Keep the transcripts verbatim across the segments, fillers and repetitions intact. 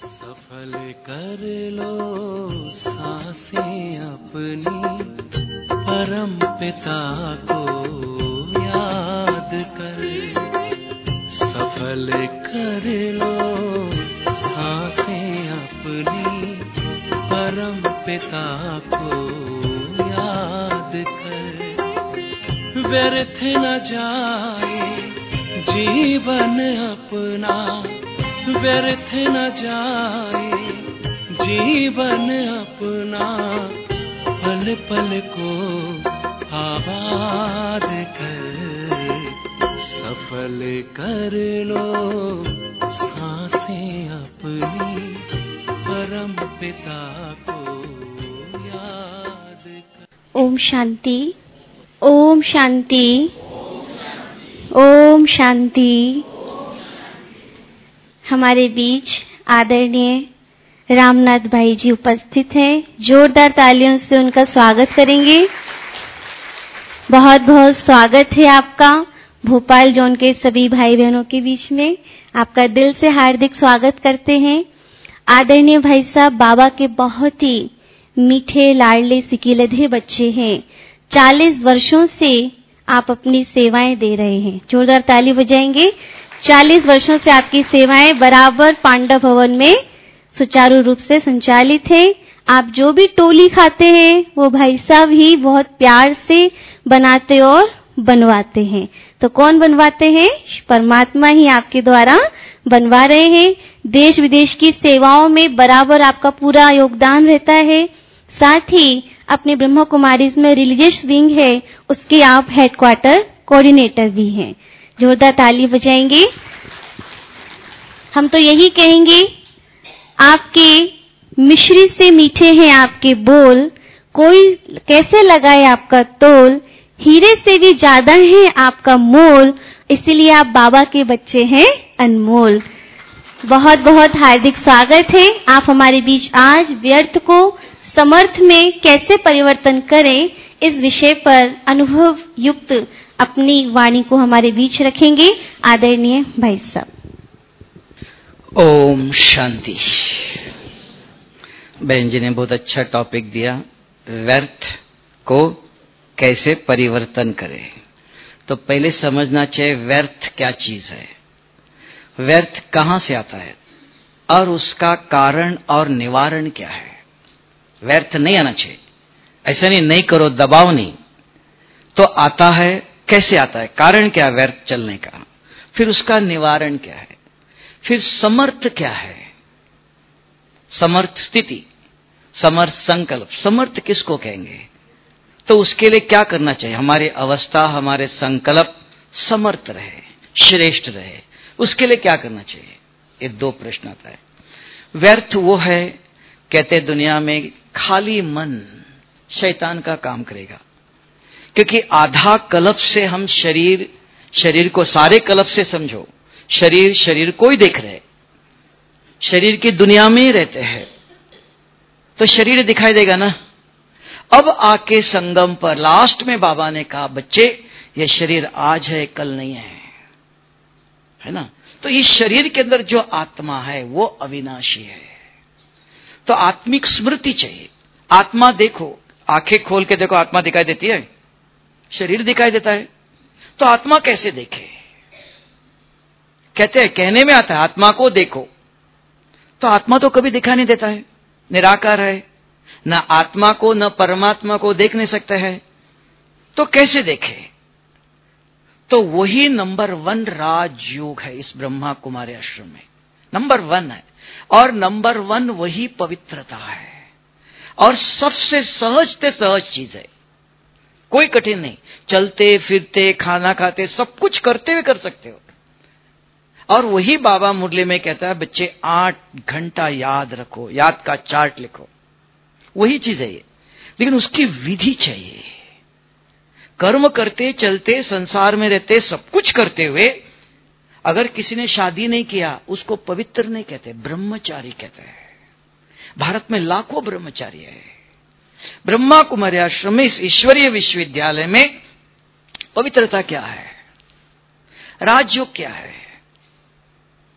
सफल कर लो सांसें अपनी, परम पिता को याद कर। सफल कर लो सांसें अपनी, परम पिता को याद कर। व्यर्थ न जाए जीवन अपना, व्यर्थ न जाए जीवन अपना, पल पल को आबाद कर। सफल कर लो सांसें अपनी, परम पिता को याद कर। ओम शांति, ओम शांति, ओम शांति। हमारे बीच आदरणीय रामनाथ भाई जी उपस्थित हैं। जोरदार तालियों से उनका स्वागत करेंगे। बहुत बहुत स्वागत है आपका भोपाल जोन के सभी भाई बहनों के बीच में। आपका दिल से हार्दिक स्वागत करते हैं। आदरणीय भाई साहब बाबा के बहुत ही मीठे लाडले सिकीलधे बच्चे हैं। चालीस वर्षों से आप अपनी सेवाएं दे रहे हैं। जोरदार ताली बजाएंगे। चालीस वर्षों से आपकी सेवाएं बराबर पांडव भवन में सुचारू रूप से संचालित है। आप जो भी टोली खाते हैं वो भाई साहब ही बहुत प्यार से बनाते और बनवाते हैं। तो कौन बनवाते हैं? परमात्मा ही आपके द्वारा बनवा रहे हैं। देश विदेश की सेवाओं में बराबर आपका पूरा योगदान रहता है। साथ ही अपने ब्रह्मा कुमारीज में रिलीजियस विंग है, उसके आप हेडक्वार्टर कोऑर्डिनेटर भी हैं। जोरदार ताली बजाएंगे। हम तो यही कहेंगे, आपके मिश्री से मीठे हैं आपके बोल, कोई कैसे लगाए आपका तोल, हीरे से भी ज्यादा है आपका मोल, इसीलिए आप बाबा के बच्चे हैं अनमोल। बहुत बहुत हार्दिक स्वागत है। आप हमारे बीच आज व्यर्थ को समर्थ में कैसे परिवर्तन करें, इस विषय पर अनुभव युक्त अपनी वाणी को हमारे बीच रखेंगे आदरणीय भाई साहब। ओम शांति। बहन जी ने बहुत अच्छा टॉपिक दिया, व्यर्थ को कैसे परिवर्तन करें। तो पहले समझना चाहिए व्यर्थ क्या चीज है, व्यर्थ कहां से आता है और उसका कारण और निवारण क्या है। व्यर्थ नहीं आना चाहिए, ऐसा नहीं नहीं करो दबाव नहीं, तो आता है कैसे आता है, कारण क्या व्यर्थ चलने का, फिर उसका निवारण क्या है, फिर समर्थ क्या है, समर्थ स्थिति, समर्थ संकल्प। समर्थ किसको कहेंगे, तो उसके लिए क्या करना चाहिए, हमारी अवस्था हमारे संकल्प समर्थ रहे, श्रेष्ठ रहे, उसके लिए क्या करना चाहिए। ये दो प्रश्न आता है। व्यर्थ वो है, कहते दुनिया में खाली मन शैतान का काम करेगा, क्योंकि आधा कल्प से हम शरीर शरीर को सारे कल्प से समझो, शरीर शरीर को ही देख रहे, शरीर की दुनिया में ही रहते हैं, तो शरीर दिखाई देगा ना। अब आके संगम पर लास्ट में बाबा ने कहा, बच्चे ये शरीर आज है कल नहीं है, है ना। तो इस शरीर के अंदर जो आत्मा है वो अविनाशी है। तो आत्मिक स्मृति चाहिए। आत्मा देखो, आंखें खोल के देखो, आत्मा दिखाई देती है, शरीर दिखाई देता है, तो आत्मा कैसे देखे। कहते हैं, कहने में आता है आत्मा को देखो, तो आत्मा तो कभी दिखाई नहीं देता है, निराकार है, न आत्मा को न परमात्मा को देख नहीं सकते हैं, तो कैसे देखे। तो वही नंबर वन राजयोग है इस ब्रह्मा कुमारी आश्रम में, नंबर वन है। और नंबर वन वही पवित्रता है, और सबसे सहज से सहज चीज है, कोई कठिन नहीं। चलते फिरते खाना खाते सब कुछ करते हुए कर सकते हो। और वही बाबा मुरली में कहता है, बच्चे आठ घंटा याद रखो, याद का चार्ट लिखो, वही चीज है ये। लेकिन उसकी विधि चाहिए। कर्म करते चलते संसार में रहते सब कुछ करते हुए अगर किसी ने शादी नहीं किया, उसको पवित्र नहीं कहते, ब्रह्मचारी कहते हैं। भारत में लाखों ब्रह्मचारी है। ब्रह्मा कुमारी आश्रम में इस ईश्वरीय विश्वविद्यालय में पवित्रता क्या है, राजयोग क्या है।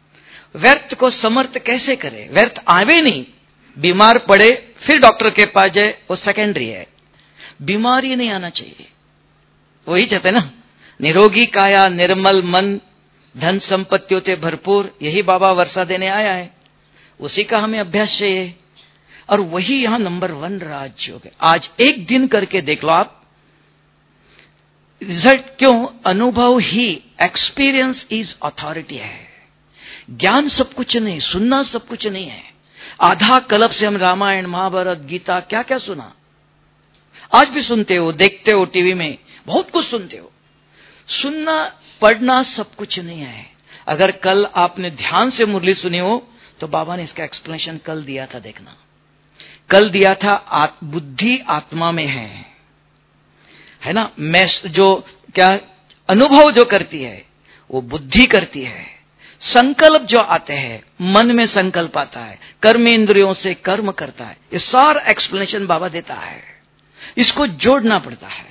व्यर्थ को समर्थ कैसे करे? व्यर्थ आवे नहीं, बीमार पड़े फिर डॉक्टर के पास जाए, वो सेकेंडरी है। बीमारी नहीं आना चाहिए। वही चाहते ना, निरोगी काया, निर्मल मन, धन संपत्तियों से भरपूर, यही बाबा वर्षा देने आया है, उसी का हमें अभ्यास चाहिए। और वही यहां नंबर वन राजयोग है। आज एक दिन करके देख लो आप रिजल्ट। क्यों? अनुभव ही, एक्सपीरियंस इज अथॉरिटी है। ज्ञान सब कुछ नहीं, सुनना सब कुछ नहीं है। आधा कल्प से हम रामायण, महाभारत, गीता क्या क्या सुना, आज भी सुनते हो, देखते हो टीवी में, बहुत कुछ सुनते हो। सुनना पढ़ना सब कुछ नहीं है। अगर कल आपने ध्यान से मुरली सुनी हो तो बाबा ने इसका एक्सप्लेनेशन कल दिया था, देखना कल दिया था। आत, बुद्धि आत्मा में है, है ना। मैं जो क्या अनुभव जो करती है वो बुद्धि करती है। संकल्प जो आते हैं, मन में संकल्प आता है, कर्म इंद्रियों से कर्म करता है। ये सारा एक्सप्लेनेशन बाबा देता है, इसको जोड़ना पड़ता है।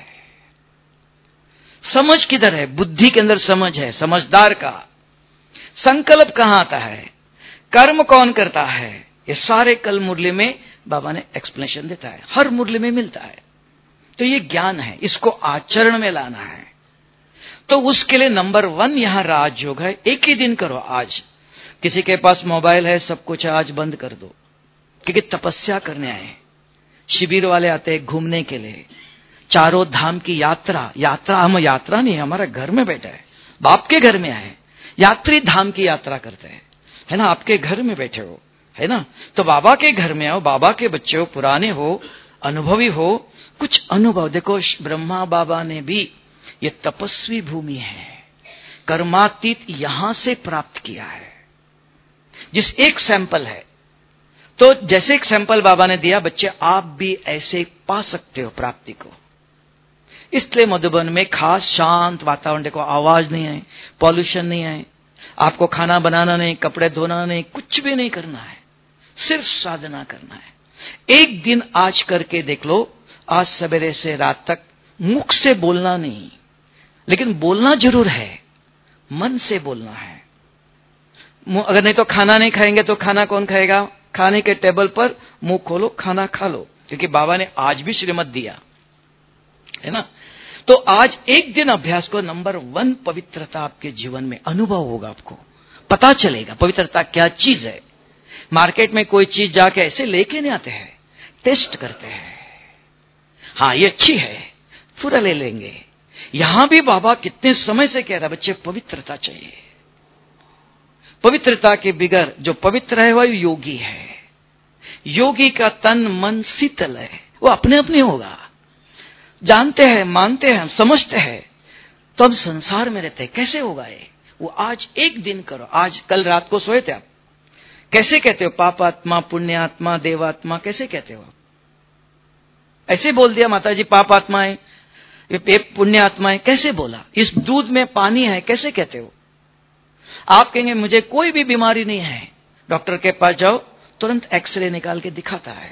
समझ किधर है? बुद्धि के अंदर समझ है, समझदार का। संकल्प कहां आता है? कर्म कौन करता है? ये सारे कल मुरली में बाबा ने एक्सप्लेनेशन देता है, हर मुरली में मिलता है। तो ये ज्ञान है, इसको आचरण में लाना है। तो उसके लिए नंबर वन यहां राजयोग है। एक ही दिन करो आज। किसी के पास मोबाइल है, सब कुछ आज बंद कर दो, क्योंकि तपस्या करने आए। शिविर वाले आते हैं घूमने के लिए, चारों धाम की यात्रा। यात्रा हम यात्रा नहीं, हमारा घर में बैठा है, बाप के घर में आए, यात्री धाम की यात्रा करते हैं, है ना। आपके घर में बैठे हो, है ना, तो बाबा के घर में आओ। बाबा के बच्चे हो, पुराने हो, अनुभवी हो, कुछ अनुभव देखो। ब्रह्मा बाबा ने भी, ये तपस्वी भूमि है, कर्मातीत यहां से प्राप्त किया है। जिस एक सैंपल है, तो जैसे एक सैंपल बाबा ने दिया, बच्चे आप भी ऐसे पा सकते हो प्राप्ति को। इसलिए मधुबन में खास शांत वातावरण, देखो आवाज नहीं है, पॉल्यूशन नहीं है, आपको खाना बनाना नहीं, कपड़े धोना नहीं, कुछ भी नहीं करना है, सिर्फ साधना करना है। एक दिन आज करके देख लो। आज सवेरे से रात तक मुख से बोलना नहीं, लेकिन बोलना जरूर है, मन से बोलना है। अगर नहीं तो खाना नहीं खाएंगे तो खाना कौन खाएगा? खाने के टेबल पर मुंह खोलो, खाना खा लो, क्योंकि बाबा ने आज भी श्रीमत दिया है ना। तो आज एक दिन अभ्यास को। नंबर वन पवित्रता आपके जीवन में अनुभव होगा, आपको पता चलेगा पवित्रता क्या चीज है। मार्केट में कोई चीज जाके ऐसे लेके नहीं आते हैं, टेस्ट करते हैं, हाँ ये अच्छी है, पूरा ले लेंगे। यहां भी बाबा कितने समय से कह रहा है, बच्चे पवित्रता चाहिए। पवित्रता के बिगर जो पवित्र है वह योगी है। योगी का तन मन शीतल है, वो अपने अपने होगा। जानते हैं, मानते हैं, हम समझते हैं, तो हम संसार में रहते हैं। कैसे होगा ये? वो आज एक दिन करो। आज कल रात को सोए थे आप, कैसे कहते हो? पापात्मा, पुण्यात्मा, देवात्मा, कैसे कहते हो? ऐसे बोल दिया माता जी, पापात्मा है, ये पुण्यात्मा है, कैसे बोला? इस दूध में पानी है, कैसे कहते हो? आप कहेंगे मुझे कोई भी बीमारी नहीं है, डॉक्टर के पास जाओ, तुरंत एक्सरे निकाल के दिखाता है,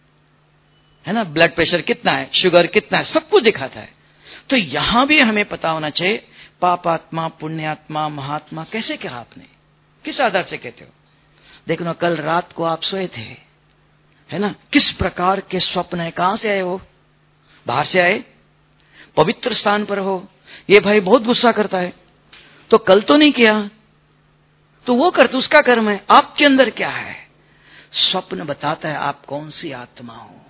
है ना। ब्लड प्रेशर कितना है, शुगर कितना है, सब कुछ दिखाता है। तो यहां भी हमें पता होना चाहिए, पापात्मा, पुण्यात्मा, महात्मा, कैसे कहा आपने, किस आधार से कहते हो? देखो कल रात को आप सोए थे, है ना, किस प्रकार के स्वप्न है, कहां से आए हो? बाहर से आए, पवित्र स्थान पर हो। ये भाई बहुत गुस्सा करता है, तो कल तो नहीं किया, तो वो करते, उसका कर्म है। आपके अंदर क्या है? स्वप्न बताता है आप कौन सी आत्मा हो।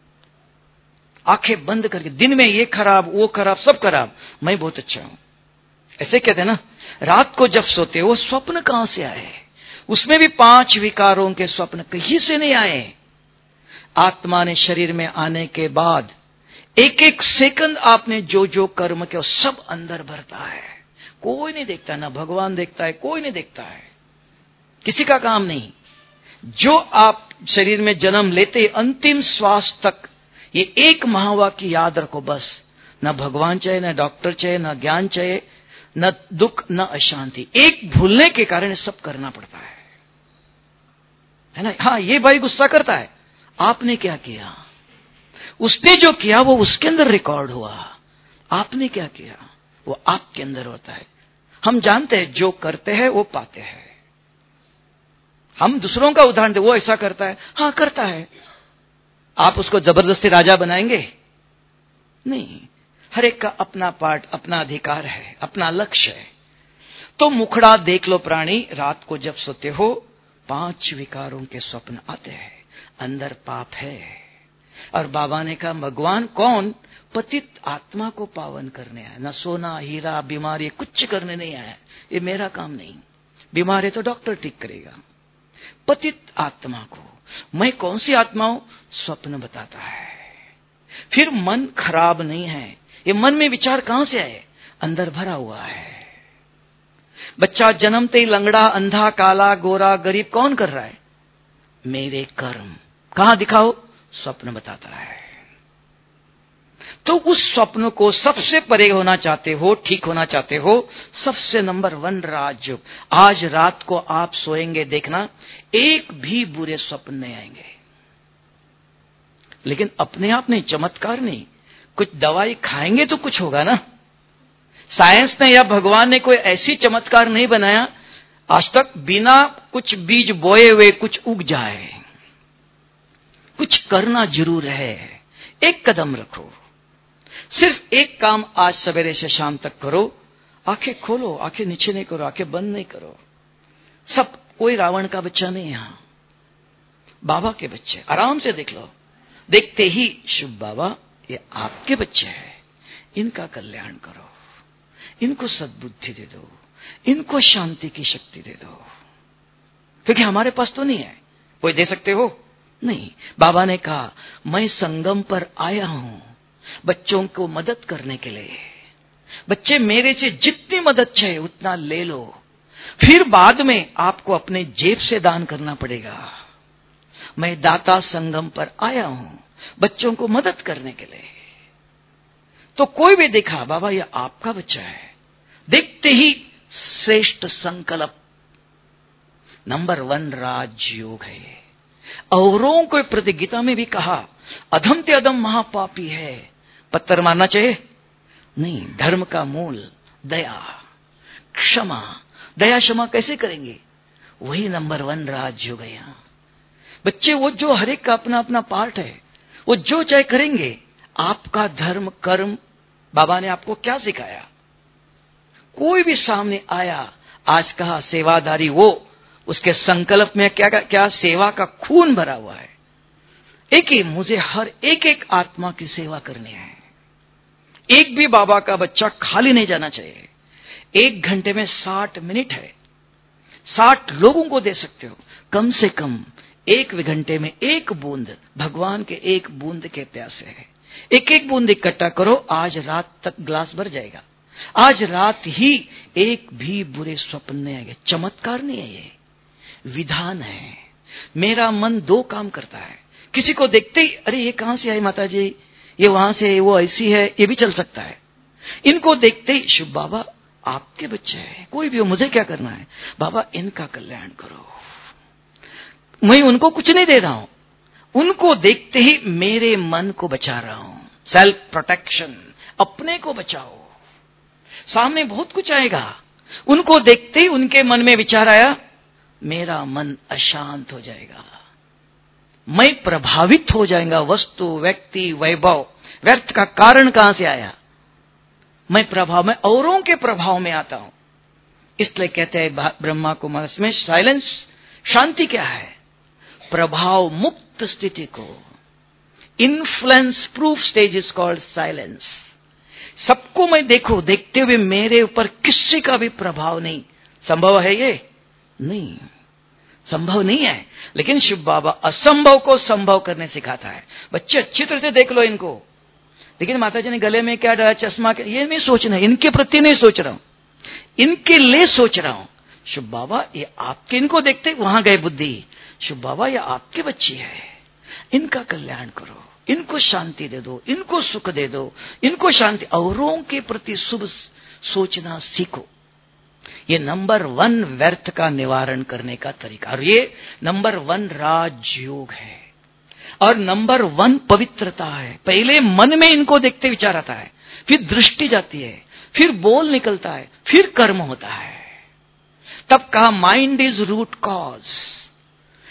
आंखें बंद करके, दिन में ये खराब, वो खराब, सब खराब, मैं बहुत अच्छा हूं, ऐसे कहते हैं ना। रात को जब सोते हो, स्वप्न कहां से आए? उसमें भी पांच विकारों के स्वप्न कहीं से नहीं आए। आत्मा ने शरीर में आने के बाद एक एक सेकंड आपने जो जो कर्म किया सब अंदर भरता है, कोई नहीं देखता, ना भगवान देखता है, कोई नहीं देखता है, किसी का काम नहीं। जो आप शरीर में जन्म लेते अंतिम श्वास तक ये एक महावाक्य याद रखो बस। न भगवान चाहिए, न डॉक्टर चाहिए, न ज्ञान चाहिए, न दुख, न अशांति। एक भूलने के कारण सब करना पड़ता है, है ना। हाँ, ये भाई गुस्सा करता है, आपने क्या किया? उसने जो किया वो उसके अंदर रिकॉर्ड हुआ। आपने क्या किया वो आपके अंदर होता है। हम जानते हैं जो करते हैं वो पाते हैं। हम दूसरों का उदाहरण दे, वो ऐसा करता है, हाँ करता है, आप उसको जबरदस्ती राजा बनाएंगे? नहीं। हर एक का अपना पार्ट, अपना अधिकार है, अपना लक्ष्य है। तो मुखड़ा देख लो प्राणी, रात को जब सोते हो पांच विकारों के स्वप्न आते हैं, अंदर पाप है। और बाबा ने कहा भगवान कौन? पतित आत्मा को पावन करने आया, न सोना हीरा बीमारी कुछ करने नहीं आया, ये मेरा काम नहीं। बीमार है तो डॉक्टर ठीक करेगा। पतित आत्मा को मैं कौन सी आत्मा हूं? स्वप्न बताता है। फिर मन खराब नहीं है, ये मन में विचार कहां से आए? अंदर भरा हुआ है। बच्चा जन्मते ही लंगड़ा, अंधा, काला, गोरा, गरीब कौन कर रहा है? मेरे कर्म। कहां दिखाओ? स्वप्न बताता है। तो उस स्वप्न को सबसे परे होना चाहते हो, ठीक होना चाहते हो, सबसे नंबर वन राजयोग। आज रात को आप सोएंगे, देखना एक भी बुरे स्वप्न नहीं आएंगे। लेकिन अपने आप नहीं, चमत्कार नहीं, कुछ दवाई खाएंगे तो कुछ होगा ना। साइंस ने या भगवान ने कोई ऐसी चमत्कार नहीं बनाया आज तक बिना कुछ बीज बोए हुए कुछ उग जाए। कुछ करना जरूर है। एक कदम रखो, सिर्फ एक काम आज सवेरे से शाम तक करो। आंखें खोलो, आंखें नीचे नहीं करो, आंखें बंद नहीं करो। सब, कोई रावण का बच्चा नहीं यहां, बाबा के बच्चे। आराम से देख लो। देखते ही शुभ बाबा ये आपके बच्चे हैं, इनका कल्याण करो, इनको सद्बुद्धि दे दो, इनको शांति की शक्ति दे दो। क्योंकि हमारे पास तो नहीं है, कोई दे सकते हो नहीं। बाबा ने कहा मैं संगम पर आया हूं बच्चों को मदद करने के लिए। बच्चे मेरे से जितनी मदद चाहिए उतना ले लो, फिर बाद में आपको अपने जेब से दान करना पड़ेगा। मैं दाता संगम पर आया हूं बच्चों को मदद करने के लिए। तो कोई भी देखा बाबा ये आपका बच्चा है, देखते ही श्रेष्ठ संकल्प। नंबर वन राजयोग है। औरों को प्रति गीता में भी कहा अधम ते अधम महापापी है, पत्थर मारना चाहिए नहीं। धर्म का मूल दया, क्षमा। दया क्षमा कैसे करेंगे? वही नंबर वन राजयोग है। यहाँ बच्चे वो जो हर एक का अपना अपना पार्ट है, वो जो चाहे करेंगे। आपका धर्म कर्म, बाबा ने आपको क्या सिखाया? कोई भी सामने आया, आज कहा सेवादारी, वो उसके संकल्प में क्या क्या सेवा का खून भरा हुआ है। एक ही, मुझे हर एक एक आत्मा की सेवा करनी है। एक भी बाबा का बच्चा खाली नहीं जाना चाहिए। एक घंटे में साठ मिनट है, साठ लोगों को दे सकते हो। कम से कम एक घंटे में एक बूंद, भगवान के एक बूंद के प्यासे है। एक एक बूंद इकट्ठा करो, आज रात तक ग्लास भर जाएगा। आज रात ही एक भी बुरे स्वप्न नहीं आएंगे। चमत्कार नहीं है, ये विधान है। मेरा मन दो काम करता है। किसी को देखते ही अरे ये कहां से आई माता जी, ये वहां से, वो ऐसी है, ये भी चल सकता है। इनको देखते ही शुभ बाबा आपके बच्चे हैं, कोई भी हो, मुझे क्या करना है? बाबा इनका कल्याण करो। मैं उनको कुछ नहीं दे रहा हूं, उनको देखते ही मेरे मन को बचा रहा हूं। सेल्फ प्रोटेक्शन, अपने को बचाओ। सामने बहुत कुछ आएगा, उनको देखते ही उनके मन में विचार आया, मेरा मन अशांत हो जाएगा, मैं प्रभावित हो जाएगा। वस्तु, व्यक्ति, वैभव, व्यर्थ का कारण कहां से आया? मैं प्रभाव में, औरों के प्रभाव में आता हूं। इसलिए कहते हैं ब्रह्मा कुमार में साइलेंस, शांति क्या है? प्रभाव मुक्त स्थिति को, influence proof stage is called silence. सबको मैं देखो, देखते हुए मेरे ऊपर किसी का भी प्रभाव नहीं। संभव है ये? नहीं, संभव नहीं है। लेकिन शिव बाबा असंभव को संभव करने सिखाता है। बच्चे अच्छी तरह से देख लो इनको। लेकिन माताजी ने गले में क्या डाला, चश्मा, ये नहीं सोचना, इनके प्रति नहीं सोच रहा हूं, इनके लिए सोच रहा हूं। शिव बाबा ये आपके, इनको देखते वहां गए बुद्धि। शिव बाबा ये आपके बच्चे है, इनका कल्याण करो, इनको शांति दे दो, इनको सुख दे दो, इनको शांति। औरों के प्रति शुभ सोचना सीखो। ये नंबर वन व्यर्थ का निवारण करने का तरीका, और ये नंबर वन राजयोग है, और नंबर वन पवित्रता है। पहले मन में इनको देखते विचार आता है, फिर दृष्टि जाती है, फिर बोल निकलता है, फिर कर्म होता है। तब कहा माइंड इज रूट कॉज।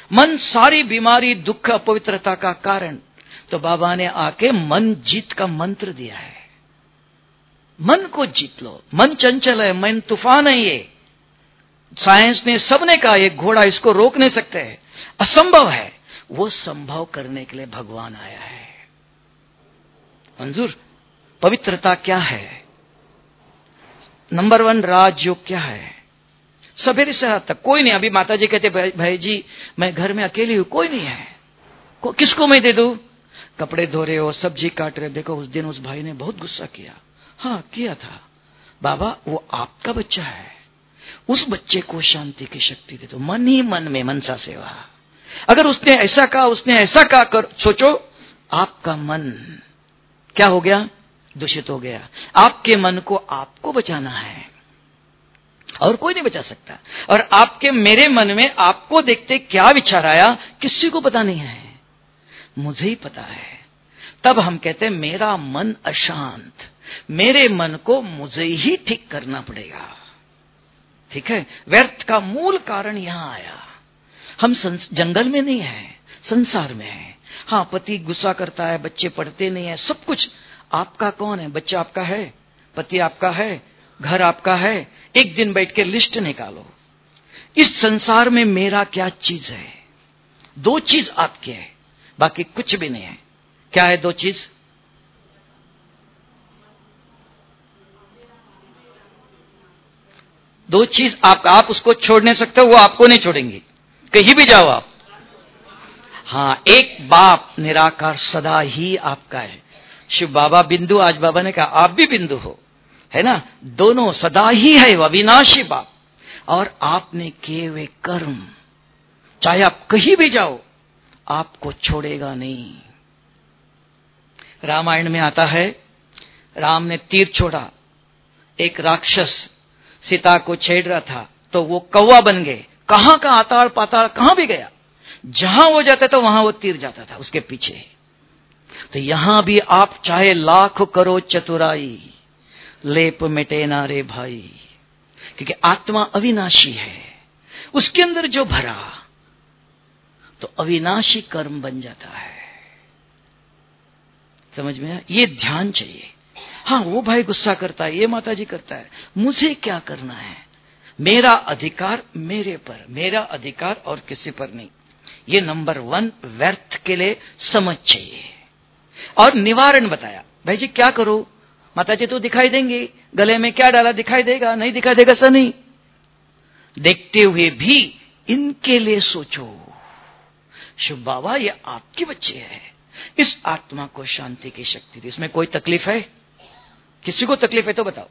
मन सारी बीमारी, दुख, अपवित्रता का कारण। तो बाबा ने आके मन जीत का मंत्र दिया है। मन को जीत लो। मन चंचल है, मन तूफान है। ये साइंस ने, सबने कहा ये घोड़ा, इसको रोक नहीं सकते हैं, असंभव है। वो संभव करने के लिए भगवान आया है। मंजूर, पवित्रता क्या है? नंबर वन राजयोग क्या है? सवेरे से रात तक कोई नहीं। अभी माता जी कहते भाई, भाई जी मैं घर में अकेली हूं, कोई नहीं है, को, किसको मैं दे दूं? कपड़े धो रहे हो, सब्जी काट रहे हो। देखो उस दिन उस भाई ने बहुत गुस्सा किया। हाँ किया था बाबा, वो आपका बच्चा है, उस बच्चे को शांति की शक्ति दे दो। मन ही मन में मनसा सेवा। अगर उसने ऐसा कहा, उसने ऐसा कहा, कर सोचो आपका मन क्या हो गया? दूषित हो गया। आपके मन को आपको बचाना है और कोई नहीं बचा सकता। और आपके मेरे मन में आपको देखते क्या विचार आया किसी को पता नहीं है, मुझे ही पता है। तब हम कहते हैं मेरा मन अशांत, मेरे मन को मुझे ही ठीक करना पड़ेगा। ठीक है, व्यर्थ का मूल कारण यहां आया। हम जंगल में नहीं है, संसार में है। हाँ, पति गुस्सा करता है, बच्चे पढ़ते नहीं है, सब कुछ आपका कौन है? बच्चा आपका है, पति आपका है, घर आपका है। एक दिन बैठ के लिस्ट निकालो, इस संसार में मेरा क्या चीज है? दो चीज आपकी है, बाकी कुछ भी नहीं है। क्या है दो चीज? दो चीज आप आप उसको छोड़ नहीं सकते, वो आपको नहीं छोड़ेंगी, कहीं भी जाओ आप। हाँ, एक बाप निराकार सदा ही आपका है। शिव बाबा बिंदु, आज बाबा ने कहा आप भी बिंदु हो, है ना? दोनों सदा ही है, अविनाशी बाप। और आपने किए हुए कर्म, चाहे आप कहीं भी जाओ, आपको छोड़ेगा नहीं। रामायण में आता है, राम ने तीर छोड़ा, एक राक्षस सीता को छेड़ रहा था, तो वो कौवा बन गए। कहां का आताड़ पाताड़ कहां भी गया, जहां वो जाता था वहां वो तीर जाता था उसके पीछे। तो यहां भी आप चाहे लाख करो चतुराई, लेप मिटे ना रे भाई, क्योंकि आत्मा अविनाशी है। उसके अंदर जो भरा तो अविनाशी कर्म बन जाता है। समझ में आया? ये ध्यान चाहिए। हाँ, वो भाई गुस्सा करता है, ये माता जी करता है, मुझे क्या करना है? मेरा अधिकार मेरे पर, मेरा अधिकार और किसी पर नहीं। ये नंबर वन व्यर्थ के लिए समझ चाहिए। और निवारण बताया, भाई जी क्या करो? माता जी तो दिखाई देंगे, गले में क्या डाला दिखाई देगा, नहीं दिखाई देगा ऐसा नहीं। देखते हुए भी इनके लिए सोचो, शिव बाबा ये आपके बच्चे हैं, इस आत्मा को शांति की शक्ति दी। इसमें कोई तकलीफ है? किसी को तकलीफ है तो बताओ।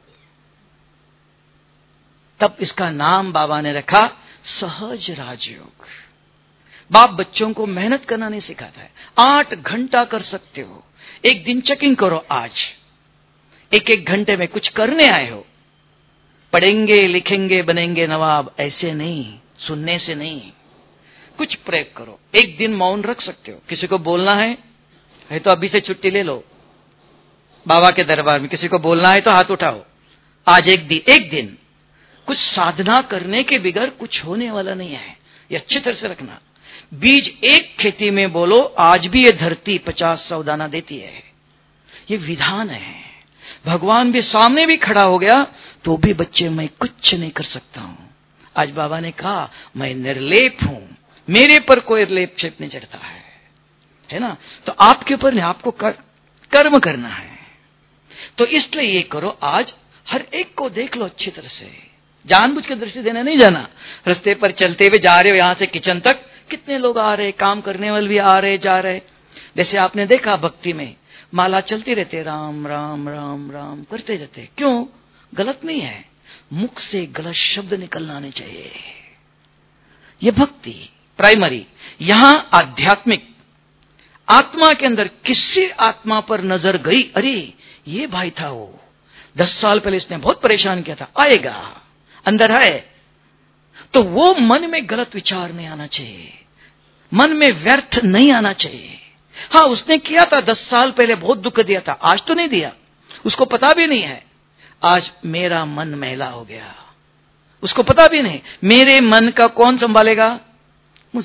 तब इसका नाम बाबा ने रखा सहज राजयोग। बाप बच्चों को मेहनत करना नहीं सिखाता है। आठ घंटा कर सकते हो, एक दिन चेकिंग करो। आज एक एक घंटे में कुछ करने आए हो, पढ़ेंगे लिखेंगे बनेंगे नवाब, ऐसे नहीं, सुनने से नहीं, कुछ प्रयोग करो। एक दिन मौन रख सकते हो, किसी को बोलना है है तो अभी से छुट्टी ले लो बाबा के दरबार में। किसी को बोलना है तो हाथ उठाओ, आज एक दिन एक दिन कुछ साधना करने के बगैर कुछ होने वाला नहीं है। ये अच्छी तरह से रखना। बीज एक खेती में बोलो, आज भी ये धरती पचास सौ दाना देती है। ये विधान है। भगवान भी सामने भी खड़ा हो गया तो भी बच्चे मैं कुछ नहीं कर सकता हूं। आज बाबा ने कहा मैं निर्लेप हूं, मेरे पर कोई लेप छेप नहीं चढ़ता है, है ना? तो आपके ऊपर नहीं, आपको कर, कर्म करना है। तो इसलिए ये करो, आज हर एक को देख लो अच्छी तरह से, जानबूझ के दृष्टि देने नहीं जाना। रास्ते पर चलते हुए जा रहे हो, यहां से किचन तक कितने लोग आ रहे, काम करने वाले भी आ रहे जा रहे। जैसे आपने देखा भक्ति में माला चलती रहते, राम राम राम राम करते रहते। क्यों? गलत नहीं है, मुख से गलत शब्द निकलना नहीं चाहिए। ये भक्ति प्राइमरी। यहां आध्यात्मिक आत्मा के अंदर किसी आत्मा पर नजर गई, अरे ये भाई था, वो दस साल पहले इसने बहुत परेशान किया था, आएगा अंदर है, तो वो मन में गलत विचार नहीं आना चाहिए, मन में व्यर्थ नहीं आना चाहिए। हाँ, उसने किया था दस साल पहले, बहुत दुख दिया था, आज तो नहीं दिया, उसको पता भी नहीं है। आज मेरा मन मैला हो गया, उसको पता भी नहीं। मेरे मन का कौन संभालेगा? मुझे ही।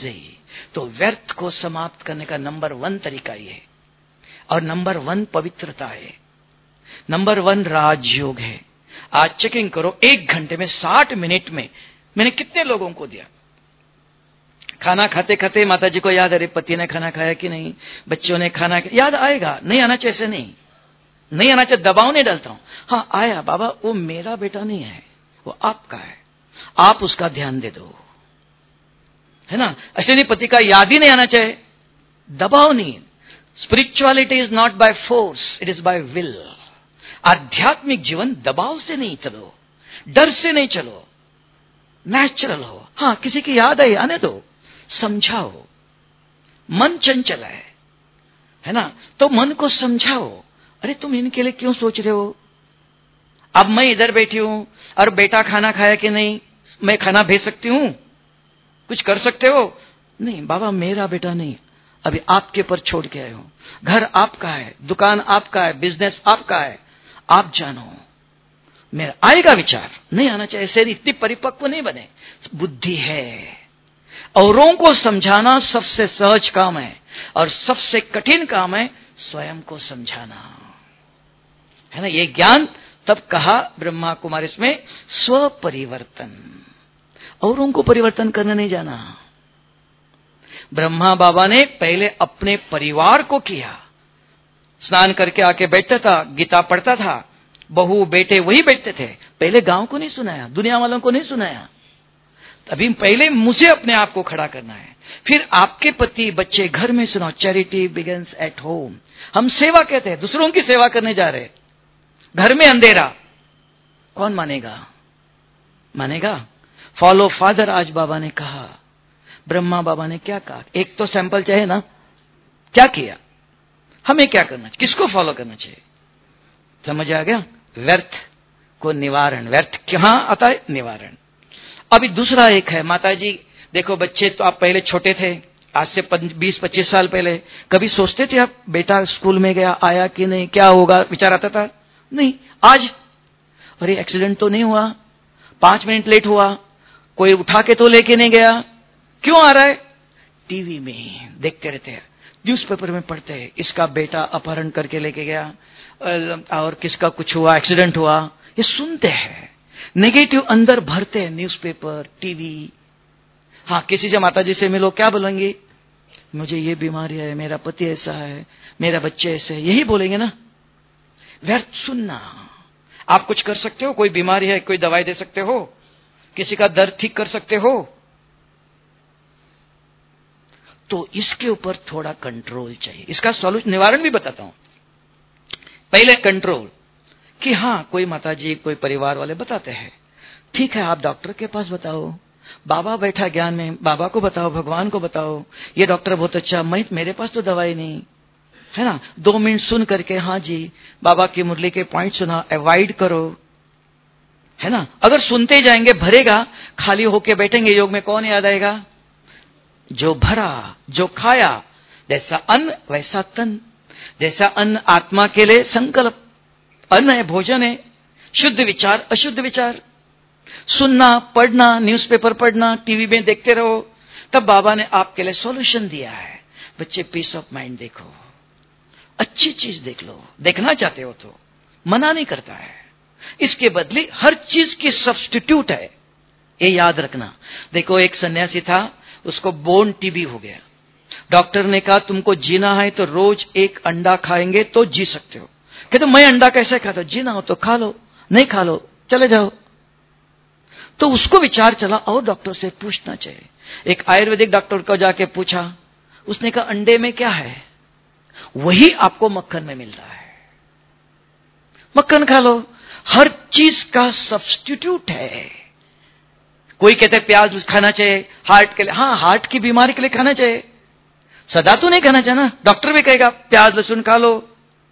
तो व्यर्थ को समाप्त करने का नंबर वन तरीका ये है, और नंबर वन पवित्रता है, नंबर वन राजयोग है। आज चेकिंग करो, एक घंटे में साठ मिनट में मैंने कितने लोगों को दिया। खाना खाते खाते माता जी को याद, अरे पति ने खाना खाया कि नहीं, बच्चों ने खाना, याद आएगा। नहीं आना चाहिए, ऐसे नहीं नहीं आना चाहिए, दबाव नहीं डालता हूं। हाँ आया, बाबा वो मेरा बेटा नहीं है, वो आपका है, आप उसका ध्यान दे दो, है ना। ऐसे नहीं पति का याद ही नहीं आना चाहिए, दबाव नहीं। Spirituality is not by force, it is by will. आध्यात्मिक जीवन दबाव से नहीं चलो, डर से नहीं चलो, नेचुरल हो। हाँ किसी की याद आई, आने दो, समझाओ। मन चंचल है, है ना, तो मन को समझाओ, अरे तुम इनके लिए क्यों सोच रहे हो। अब मैं इधर बैठी हूं और बेटा खाना खाया कि नहीं, मैं खाना भेज सकती हूं, कुछ कर सकते हो? नहीं बाबा मेरा बेटा नहीं, अभी आपके पर छोड़ के आए हो, घर आपका है, दुकान आपका है, बिजनेस आपका है, आप जानो। मेरा आएगा विचार, नहीं आना चाहिए, ऐसे इतनी परिपक्व नहीं बने। बुद्धि है, औरों को समझाना सबसे सहज काम है, और सबसे कठिन काम है स्वयं को समझाना, है ना। ये ज्ञान तब कहा ब्रह्मा कुमारी इसमें स्व परिवर्तन, औरों को परिवर्तन करने नहीं जाना। ब्रह्मा बाबा ने पहले अपने परिवार को किया। स्नान करके आके बैठता था, गीता पढ़ता था, बहू बेटे वही बैठते थे। पहले गांव को नहीं सुनाया, दुनिया वालों को नहीं सुनाया। अभी पहले मुझे अपने आप को खड़ा करना है, फिर आपके पति बच्चे घर में सुनाओ। Charity begins at home. हम सेवा कहते हैं, दूसरों की सेवा करने जा रहे, घर में अंधेरा, कौन मानेगा? मानेगा? फॉलो फादर आज बाबा ने कहा, ब्रह्मा बाबा ने क्या कहा, एक तो सैंपल चाहिए ना, क्या किया, हमें क्या करना चाहिए, किसको फॉलो करना चाहिए, समझ आ गया। व्यर्थ को निवारण, व्यर्थ कहां आता है, निवारण। अभी दूसरा एक है, माता जी देखो बच्चे तो आप पहले छोटे थे, आज से बीस पच्चीस साल पहले कभी सोचते थे आप बेटा स्कूल में गया आया कि नहीं, क्या होगा, विचार आता था? नहीं। आज अरे एक्सीडेंट तो नहीं हुआ, पांच मिनट लेट हुआ, कोई उठा के तो लेके नहीं गया, क्यों आ रहा है? टीवी में देखते रहते हैं, न्यूज़पेपर में पढ़ते हैं, इसका बेटा अपहरण करके लेके गया और किसका कुछ हुआ, एक्सीडेंट हुआ, ये सुनते हैं, नेगेटिव अंदर भरते हैं, न्यूज़पेपर टीवी। हाँ किसी से माता जी से मिलो, क्या बोलेंगे, मुझे ये बीमारी है, मेरा पति ऐसा है, मेरा बच्चे ऐसे है, यही बोलेंगे ना। व्यर्थ सुनना। आप कुछ कर सकते हो, कोई बीमारी है कोई दवाई दे सकते हो, किसी का दर्द ठीक कर सकते हो, तो इसके ऊपर थोड़ा कंट्रोल चाहिए। इसका सॉल्यूशन निवारण भी बताता हूं। पहले कंट्रोल, कि हाँ कोई माताजी कोई परिवार वाले बताते हैं, ठीक है आप डॉक्टर के पास बताओ, बाबा बैठा ज्ञान में, बाबा को बताओ, भगवान को बताओ, ये डॉक्टर बहुत अच्छा, मैं मेरे पास तो दवाई नहीं, है ना। दो मिनट सुन करके, हाँ जी बाबा की मुरली के पॉइंट सुना, अवॉइड करो, है ना। अगर सुनते जाएंगे भरेगा, खाली होके बैठेंगे, योग में कौन याद आएगा? जो भरा, जो खाया, जैसा अन्न वैसा तन। जैसा अन्न आत्मा के लिए संकल्प, अन्न है, भोजन है, शुद्ध विचार अशुद्ध विचार। सुनना, पढ़ना, न्यूज़पेपर पढ़ना, टीवी में देखते रहो, तब बाबा ने आपके लिए सॉल्यूशन दिया है। बच्चे पीस ऑफ माइंड देखो, अच्छी चीज देख लो, देखना चाहते हो तो, मना नहीं करता है। इसके बदले हर चीज की सब्स्टिट्यूट है, ये याद रखना। देखो एक सन्यासी था, उसको बोन टीबी हो गया। डॉक्टर ने कहा तुमको जीना है तो रोज एक अंडा खाएंगे तो जी सकते हो। कहते मैं अंडा कैसे खाता हूं, जीना हो तो खा लो, नहीं खा लो चले जाओ। तो उसको विचार चला और डॉक्टर से पूछना चाहिए। एक आयुर्वेदिक डॉक्टर को जाके पूछा, उसने कहा अंडे में क्या है, वही आपको मक्खन में मिल रहा है, मक्खन खा लो। हर चीज का सब्स्टिट्यूट है। कोई कहते हैं प्याज खाना चाहिए हार्ट के लिए, हाँ हार्ट की बीमारी के लिए खाना चाहिए, सदा तो नहीं खाना चाहिए ना। डॉक्टर भी कहेगा प्याज लहसुन खा लो,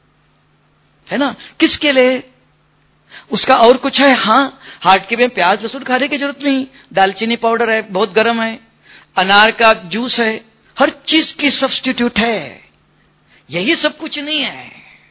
है ना, किसके लिए? उसका और कुछ है? हाँ हार्ट के लिए प्याज लहसुन खाने की जरूरत नहीं, दालचीनी पाउडर है, बहुत गर्म है, अनार का जूस है, हर चीज की सब्स्टिट्यूट है। यही सब कुछ नहीं है,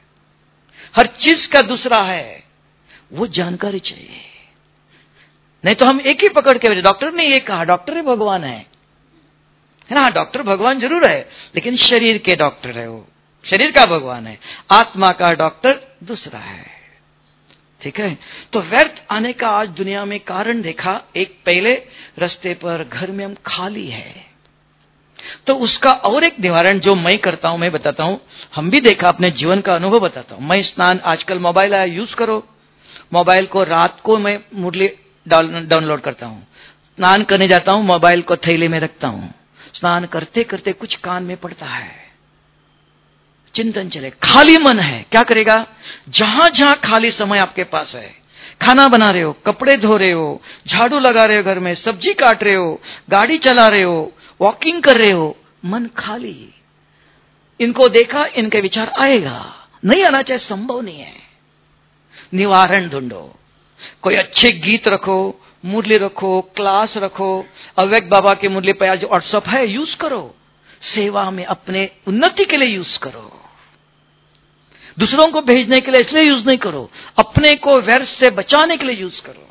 हर चीज का दूसरा है, वो जानकारी चाहिए। नहीं तो हम एक ही पकड़ के, डॉक्टर ने ये कहा, डॉक्टर ही भगवान है, है ना। डॉक्टर भगवान जरूर है, लेकिन शरीर के डॉक्टर है, वो शरीर का भगवान है, आत्मा का डॉक्टर दूसरा है। ठीक है। तो व्यर्थ आने का आज दुनिया में कारण देखा। एक, पहले रास्ते पर घर में हम खाली है, तो उसका और एक निवारण जो मैं करता हूं, मैं बताता हूं, हम भी देखा, अपने जीवन का अनुभव बताता हूं। मैं स्नान, आजकल मोबाइल आया, यूज करो। मोबाइल को रात को मैं मुरली डाउनलोड करता हूं, स्नान करने जाता हूं, मोबाइल को थैले में रखता हूं, स्नान करते करते कुछ कान में पड़ता है, चिंतन चले, खाली मन है, क्या करेगा? जहां जहां खाली समय आपके पास है, खाना बना रहे हो, कपड़े धो रहे हो, झाड़ू लगा रहे हो, घर में सब्जी काट रहे हो, गाड़ी चला रहे हो, वॉकिंग कर रहे हो, मन खाली, इनको देखा, इनके विचार आएगा, नहीं आना चाहिए, संभव नहीं है। निवारण ढूंढो, कोई अच्छे गीत रखो, मुरली रखो, क्लास रखो, अव्यक्त बाबा के मुरली पे आज व्हाट्सअप है, यूज करो, सेवा में अपने उन्नति के लिए यूज करो, दूसरों को भेजने के लिए इसलिए यूज नहीं करो, अपने को व्यर्थ से बचाने के लिए यूज करो।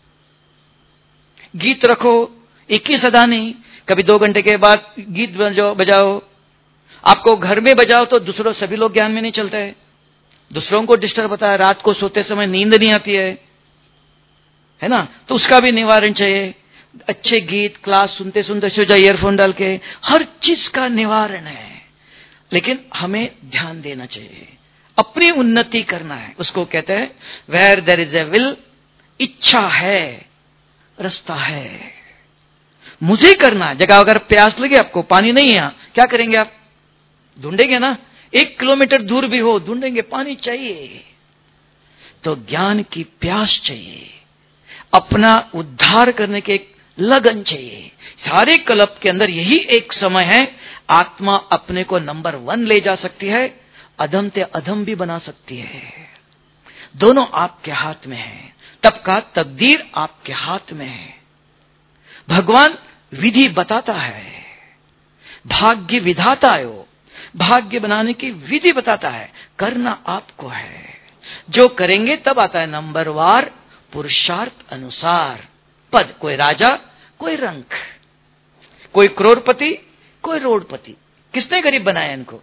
गीत रखो, एक ही सदा नहीं, कभी दो घंटे के बाद गीत बजाओ बजाओ आपको घर में बजाओ तो दूसरों, सभी लोग ज्ञान में नहीं चलते हैं, दूसरों को डिस्टर्ब होता है, रात को सोते समय नींद नहीं आती है, है ना, तो उसका भी निवारण चाहिए। अच्छे गीत, क्लास सुनते सुनते सो जाए, ईयरफोन डाल के, हर चीज का निवारण है, लेकिन हमें ध्यान देना चाहिए, अपनी उन्नति करना है। उसको कहते हैं where there is a will, इच्छा है, रास्ता है, मुझे करना है। जगह अगर प्यास लगे आपको, पानी नहीं है, क्या करेंगे आप? ढूंढेंगे ना, एक किलोमीटर दूर भी हो ढूंढेंगे, पानी चाहिए। तो ज्ञान की प्यास चाहिए, अपना उद्धार करने के एक लगन चाहिए। सारे कल्प के अंदर यही एक समय है, आत्मा अपने को नंबर वन ले जा सकती है, अधम ते अधम भी बना सकती है, दोनों आपके हाथ में है, तब का तकदीर आपके हाथ में है। भगवान विधि बताता है, भाग्य विधाता है, वो भाग्य बनाने की विधि बताता है, करना आपको है, जो करेंगे तब आता है नंबरवार पुरुषार्थ अनुसार पद। कोई राजा, कोई रंक, कोई करोड़पति, कोई रोडपति। किसने गरीब बनाया इनको,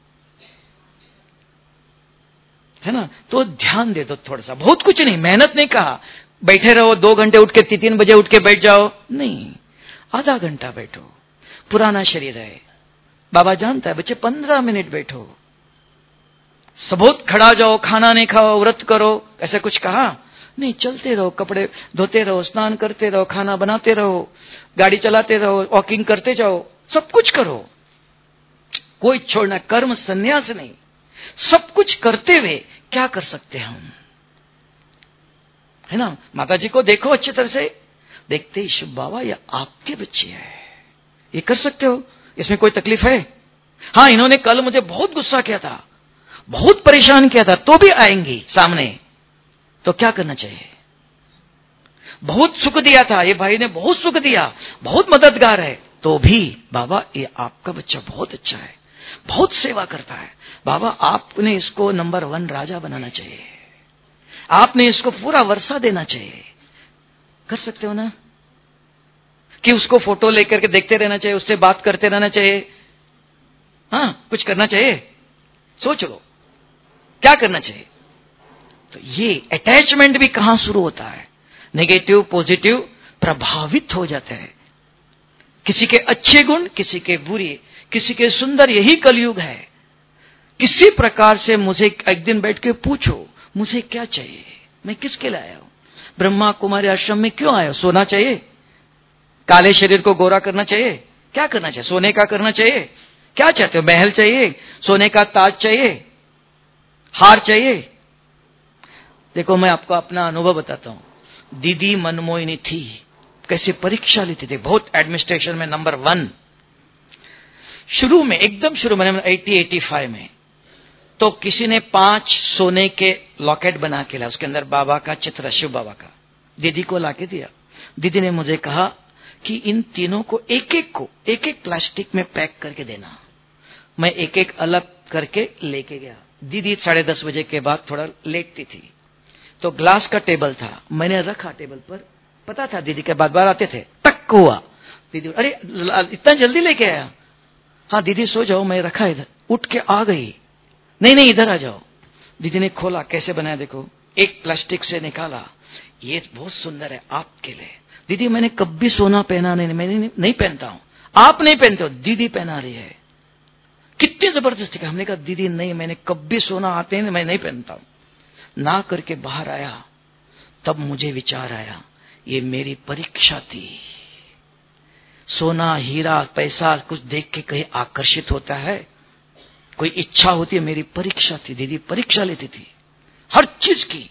है ना। तो ध्यान दे दो थोड़ा सा, बहुत कुछ नहीं, मेहनत नहीं कहा, बैठे रहो दो घंटे उठ के, तीन तीन बजे उठ के बैठ जाओ, नहीं, आधा घंटा बैठो। पुराना शरीर है, बाबा जानता है, बच्चे पंद्रह मिनट बैठो, सबूत खड़ा जाओ, खाना नहीं खाओ, व्रत करो, ऐसा कुछ कहा नहीं, चलते रहो, कपड़े धोते रहो, स्नान करते रहो, खाना बनाते रहो, गाड़ी चलाते रहो, वॉकिंग करते जाओ, सब कुछ करो, कोई छोड़ना, कर्म संन्यास नहीं, सब कुछ करते हुए क्या कर सकते हैं हम, है ना। माता जी को देखो अच्छी तरह से, देखते ही शुभ बाबा ये आपके बच्चे हैं, ये कर सकते हो, इसमें कोई तकलीफ है? हाँ, इन्होंने कल मुझे बहुत गुस्सा किया था, बहुत परेशान किया था, तो भी आएंगी सामने, तो क्या करना चाहिए? बहुत सुख दिया था, ये भाई ने बहुत सुख दिया, बहुत मददगार है, तो भी बाबा ये आपका बच्चा बहुत अच्छा है, बहुत सेवा करता है, बाबा आपने इसको नंबर वन राजा बनाना चाहिए, आपने इसको पूरा वर्षा देना चाहिए। कर सकते हो ना, कि उसको फोटो लेकर के देखते रहना चाहिए, उससे बात करते रहना चाहिए, हाँ कुछ करना चाहिए, सोच लो क्या करना चाहिए। तो ये अटैचमेंट भी कहां शुरू होता है, नेगेटिव पॉजिटिव प्रभावित हो जाते हैं, किसी के अच्छे गुण, किसी के बुरे, किसी के सुंदर, यही कलयुग है। किसी प्रकार से मुझे एक दिन बैठ के पूछो मुझे क्या चाहिए, मैं किसके लिए आया हूं, ब्रह्मा कुमारी आश्रम में क्यों आया हूं? सोना चाहिए, काले शरीर को गोरा करना चाहिए, क्या करना चाहिए? सोने का करना चाहिए, क्या चाहते हो? महल चाहिए, सोने का ताज चाहिए, हार चाहिए? देखो मैं आपको अपना अनुभव बताता हूं। दीदी मनमोहिनी थी, कैसे परीक्षा लेती थी, बहुत एडमिनिस्ट्रेशन में नंबर वन, शुरू में, एकदम शुरू में अस्सी पचासी में, तो किसी ने पांच सोने के लॉकेट बना के लाया, उसके अंदर बाबा का चित्र, शिव बाबा का, दीदी को लाके दिया। दीदी ने मुझे कहा कि इन तीनों को एक एक को एक एक प्लास्टिक में पैक करके देना। मैं एक एक अलग करके लेके गया। दीदी साढ़े दस बजे के बाद थोड़ा लेटती थी, तो ग्लास का टेबल था, मैंने रखा टेबल पर, पता था दीदी के बार बार आते थे, टक हुआ, दीदी, अरे इतना जल्दी लेके आया? हाँ दीदी सो जाओ, मैं रखा इधर। उठ के आ गई, नहीं नहीं इधर आ जाओ। दीदी ने खोला, कैसे बनाया देखो, एक प्लास्टिक से निकाला, ये बहुत सुंदर है आपके लिए। दीदी मैंने कभी सोना पहना नहीं, मैंने नहीं, नहीं पहनता हूं। आप नहीं पहनते हो? दीदी पहना रही है। कितनी जबरदस्ती का। हमने कहा दीदी नहीं, मैंने कभी सोना आते नहीं, मैं नहीं पहनता हूं। ना करके बाहर आया, तब मुझे विचार आया, ये मेरी परीक्षा थी। सोना, हीरा, पैसा कुछ देख के कहीं आकर्षित होता है, कोई इच्छा होती है, मेरी परीक्षा थी। दीदी परीक्षा लेती थी हर चीज की,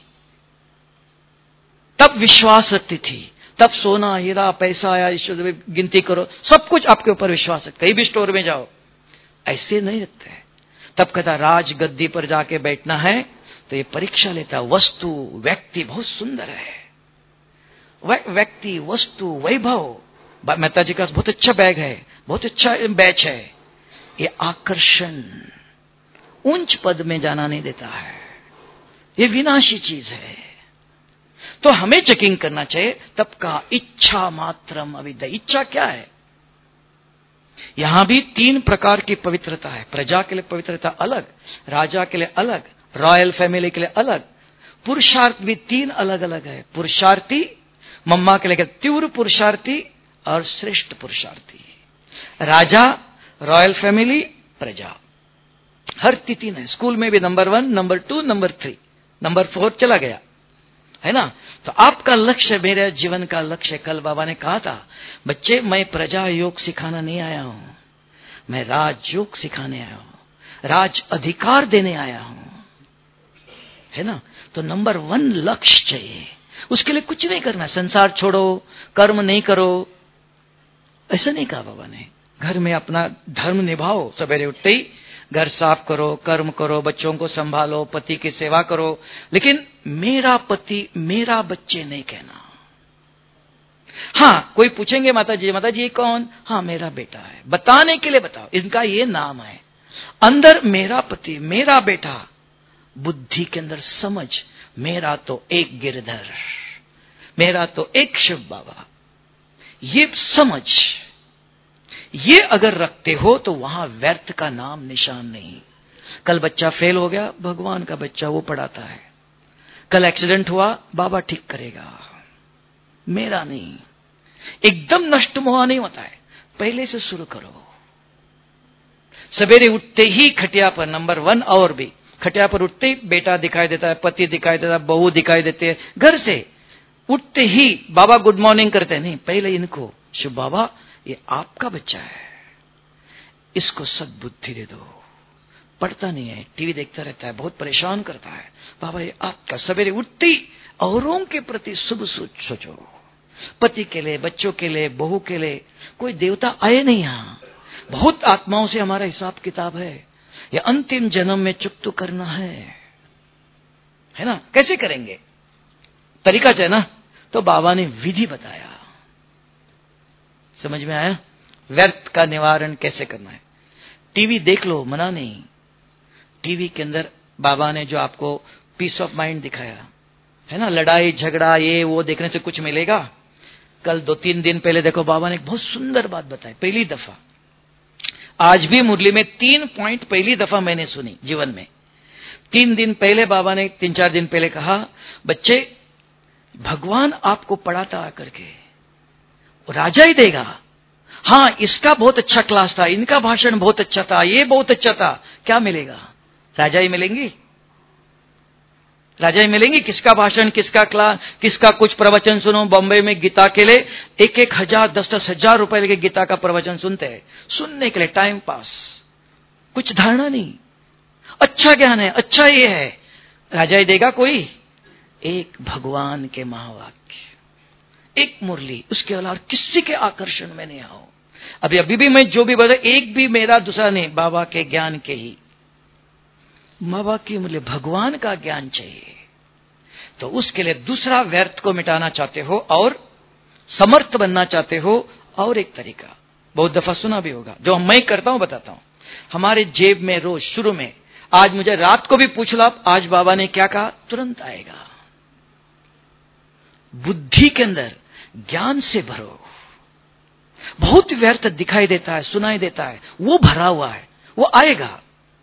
तब विश्वास रखती थी, तब सोना, हीरा, पैसा आया, ईश्वर गिनती करो, सब कुछ आपके ऊपर विश्वास है। कहीं भी स्टोर में जाओ, ऐसे नहीं रखते। तब कहता राज गद्दी पर जाके बैठना है तो ये परीक्षा लेता। वस्तु, व्यक्ति बहुत सुंदर है, व्यक्ति, वस्तु, वैभव। मेहता जी का बहुत अच्छा बैग है, बहुत अच्छा बैच है। ये आकर्षण उच्च पद में जाना नहीं देता है, ये विनाशी चीज है। तो हमें चेकिंग करना चाहिए। तब का इच्छा मात्रम अविद्या। इच्छा क्या है? यहां भी तीन प्रकार की पवित्रता है। प्रजा के लिए पवित्रता अलग, राजा के लिए अलग, रॉयल फैमिली के लिए अलग। पुरुषार्थ भी तीन अलग अलग है। पुरुषार्थी, मम्मा के लिए तीव्र पुरुषार्थी और श्रेष्ठ पुरुषार्थी। राजा, रॉयल फैमिली, प्रजा, हर तीन है। स्कूल में भी number one, number two, number three, number four चला गया, है ना। तो आपका लक्ष्य, मेरे जीवन का लक्ष्य, कल बाबा ने कहा था, बच्चे मैं प्रजा योग सिखाना नहीं आया हूं, मैं राज योग सिखाने आया हूं, राज अधिकार देने आया हूं, है ना। तो नंबर वन लक्ष्य चाहिए। उसके लिए कुछ नहीं करना, संसार छोड़ो, कर्म नहीं करो, ऐसा नहीं कहा बाबा ने। घर में अपना धर्म निभाओ, सवेरे उठते ही घर साफ करो, कर्म करो, बच्चों को संभालो, पति की सेवा करो, लेकिन मेरा पति, मेरा बच्चे नहीं कहना। हाँ, कोई पूछेंगे माता जी, माता जी कौन? हाँ मेरा बेटा है, बताने के लिए बताओ, इनका ये नाम है। अंदर मेरा पति, मेरा बेटा, बुद्धि के अंदर समझ, मेरा तो एक गिरधर, मेरा तो एक शिव बाबा, ये समझ, ये अगर रखते हो तो वहां व्यर्थ का नाम निशान नहीं। कल बच्चा फेल हो गया, भगवान का बच्चा, वो पढ़ाता है। कल एक्सीडेंट हुआ, बाबा ठीक करेगा, मेरा नहीं। एकदम नष्ट मोह नहीं होता है, पहले से शुरू करो। सवेरे उठते ही खटिया पर, नंबर वन, और भी खटिया पर उठते ही बेटा दिखाई देता है, पति दिखाई देता है, बहू दिखाई देते है। घर से उठते ही बाबा गुड मॉर्निंग करते हैं, नहीं, पहले इनको, शिव बाबा ये आपका बच्चा है, इसको सद्बुद्धि दे दो। पढ़ता नहीं है, टीवी देखता रहता है, बहुत परेशान करता है, बाबा ये आपका। सवेरे उठते ही औरों के प्रति शुभ सोचो, पति के लिए, बच्चों के लिए, बहू के लिए। कोई देवता आए नहीं यहां, बहुत आत्माओं से हमारा हिसाब किताब है, ये अंतिम जन्म में चुप तो करना है, है ना। कैसे करेंगे? तरीका चाहिए ना। तो बाबा ने विधि बताया, समझ में आया? व्यर्थ का निवारण कैसे करना है। टीवी देख लो, मना नहीं। टीवी के अंदर बाबा ने जो आपको पीस ऑफ माइंड दिखाया है ना, लड़ाई झगड़ा ये वो देखने से कुछ मिलेगा? कल दो तीन दिन पहले देखो, बाबा ने एक बहुत सुंदर बात बताई, पहली दफा। आज भी मुरली में तीन पॉइंट पहली दफा मैंने सुनी जीवन में। तीन दिन पहले बाबा ने, तीन चार दिन पहले कहा, बच्चे भगवान आपको पढ़ाता आकर के, राजा ही देगा। हाँ, इसका बहुत अच्छा क्लास था, इनका भाषण बहुत अच्छा था, ये बहुत अच्छा था, क्या मिलेगा? राजा ही मिलेंगी, राजा ही मिलेंगी। किसका भाषण, किसका क्लास, किसका कुछ प्रवचन सुनो। बॉम्बे में गीता के लिए एक एक हजार, दस दस हजार रुपए लेके गीता का प्रवचन सुनते हैं, सुनने के लिए, टाइम पास, कुछ धारणा नहीं। अच्छा ज्ञान है, अच्छा ये है, राजा ही देगा कोई? एक भगवान के महावाक्य, एक मुरली, उसके अलावा किसी के आकर्षण में नहीं आओ। अभी अभी भी मैं जो भी बता, एक भी मेरा दूसरा नहीं, बाबा के ज्ञान के ही। बाबा की मुरली, भगवान का ज्ञान चाहिए। तो उसके लिए दूसरा व्यर्थ को मिटाना चाहते हो और समर्थ बनना चाहते हो, और एक तरीका बहुत दफा सुना भी होगा, जो मैं करता हूं बताता हूं। हमारे जेब में रोज शुरू में, आज मुझे रात को भी पूछ लो आप, आज बाबा ने क्या कहा, तुरंत आएगा। बुद्धि के अंदर ज्ञान से भरो। बहुत व्यर्थ दिखाई देता है, सुनाई देता है, वो भरा हुआ है, वो आएगा,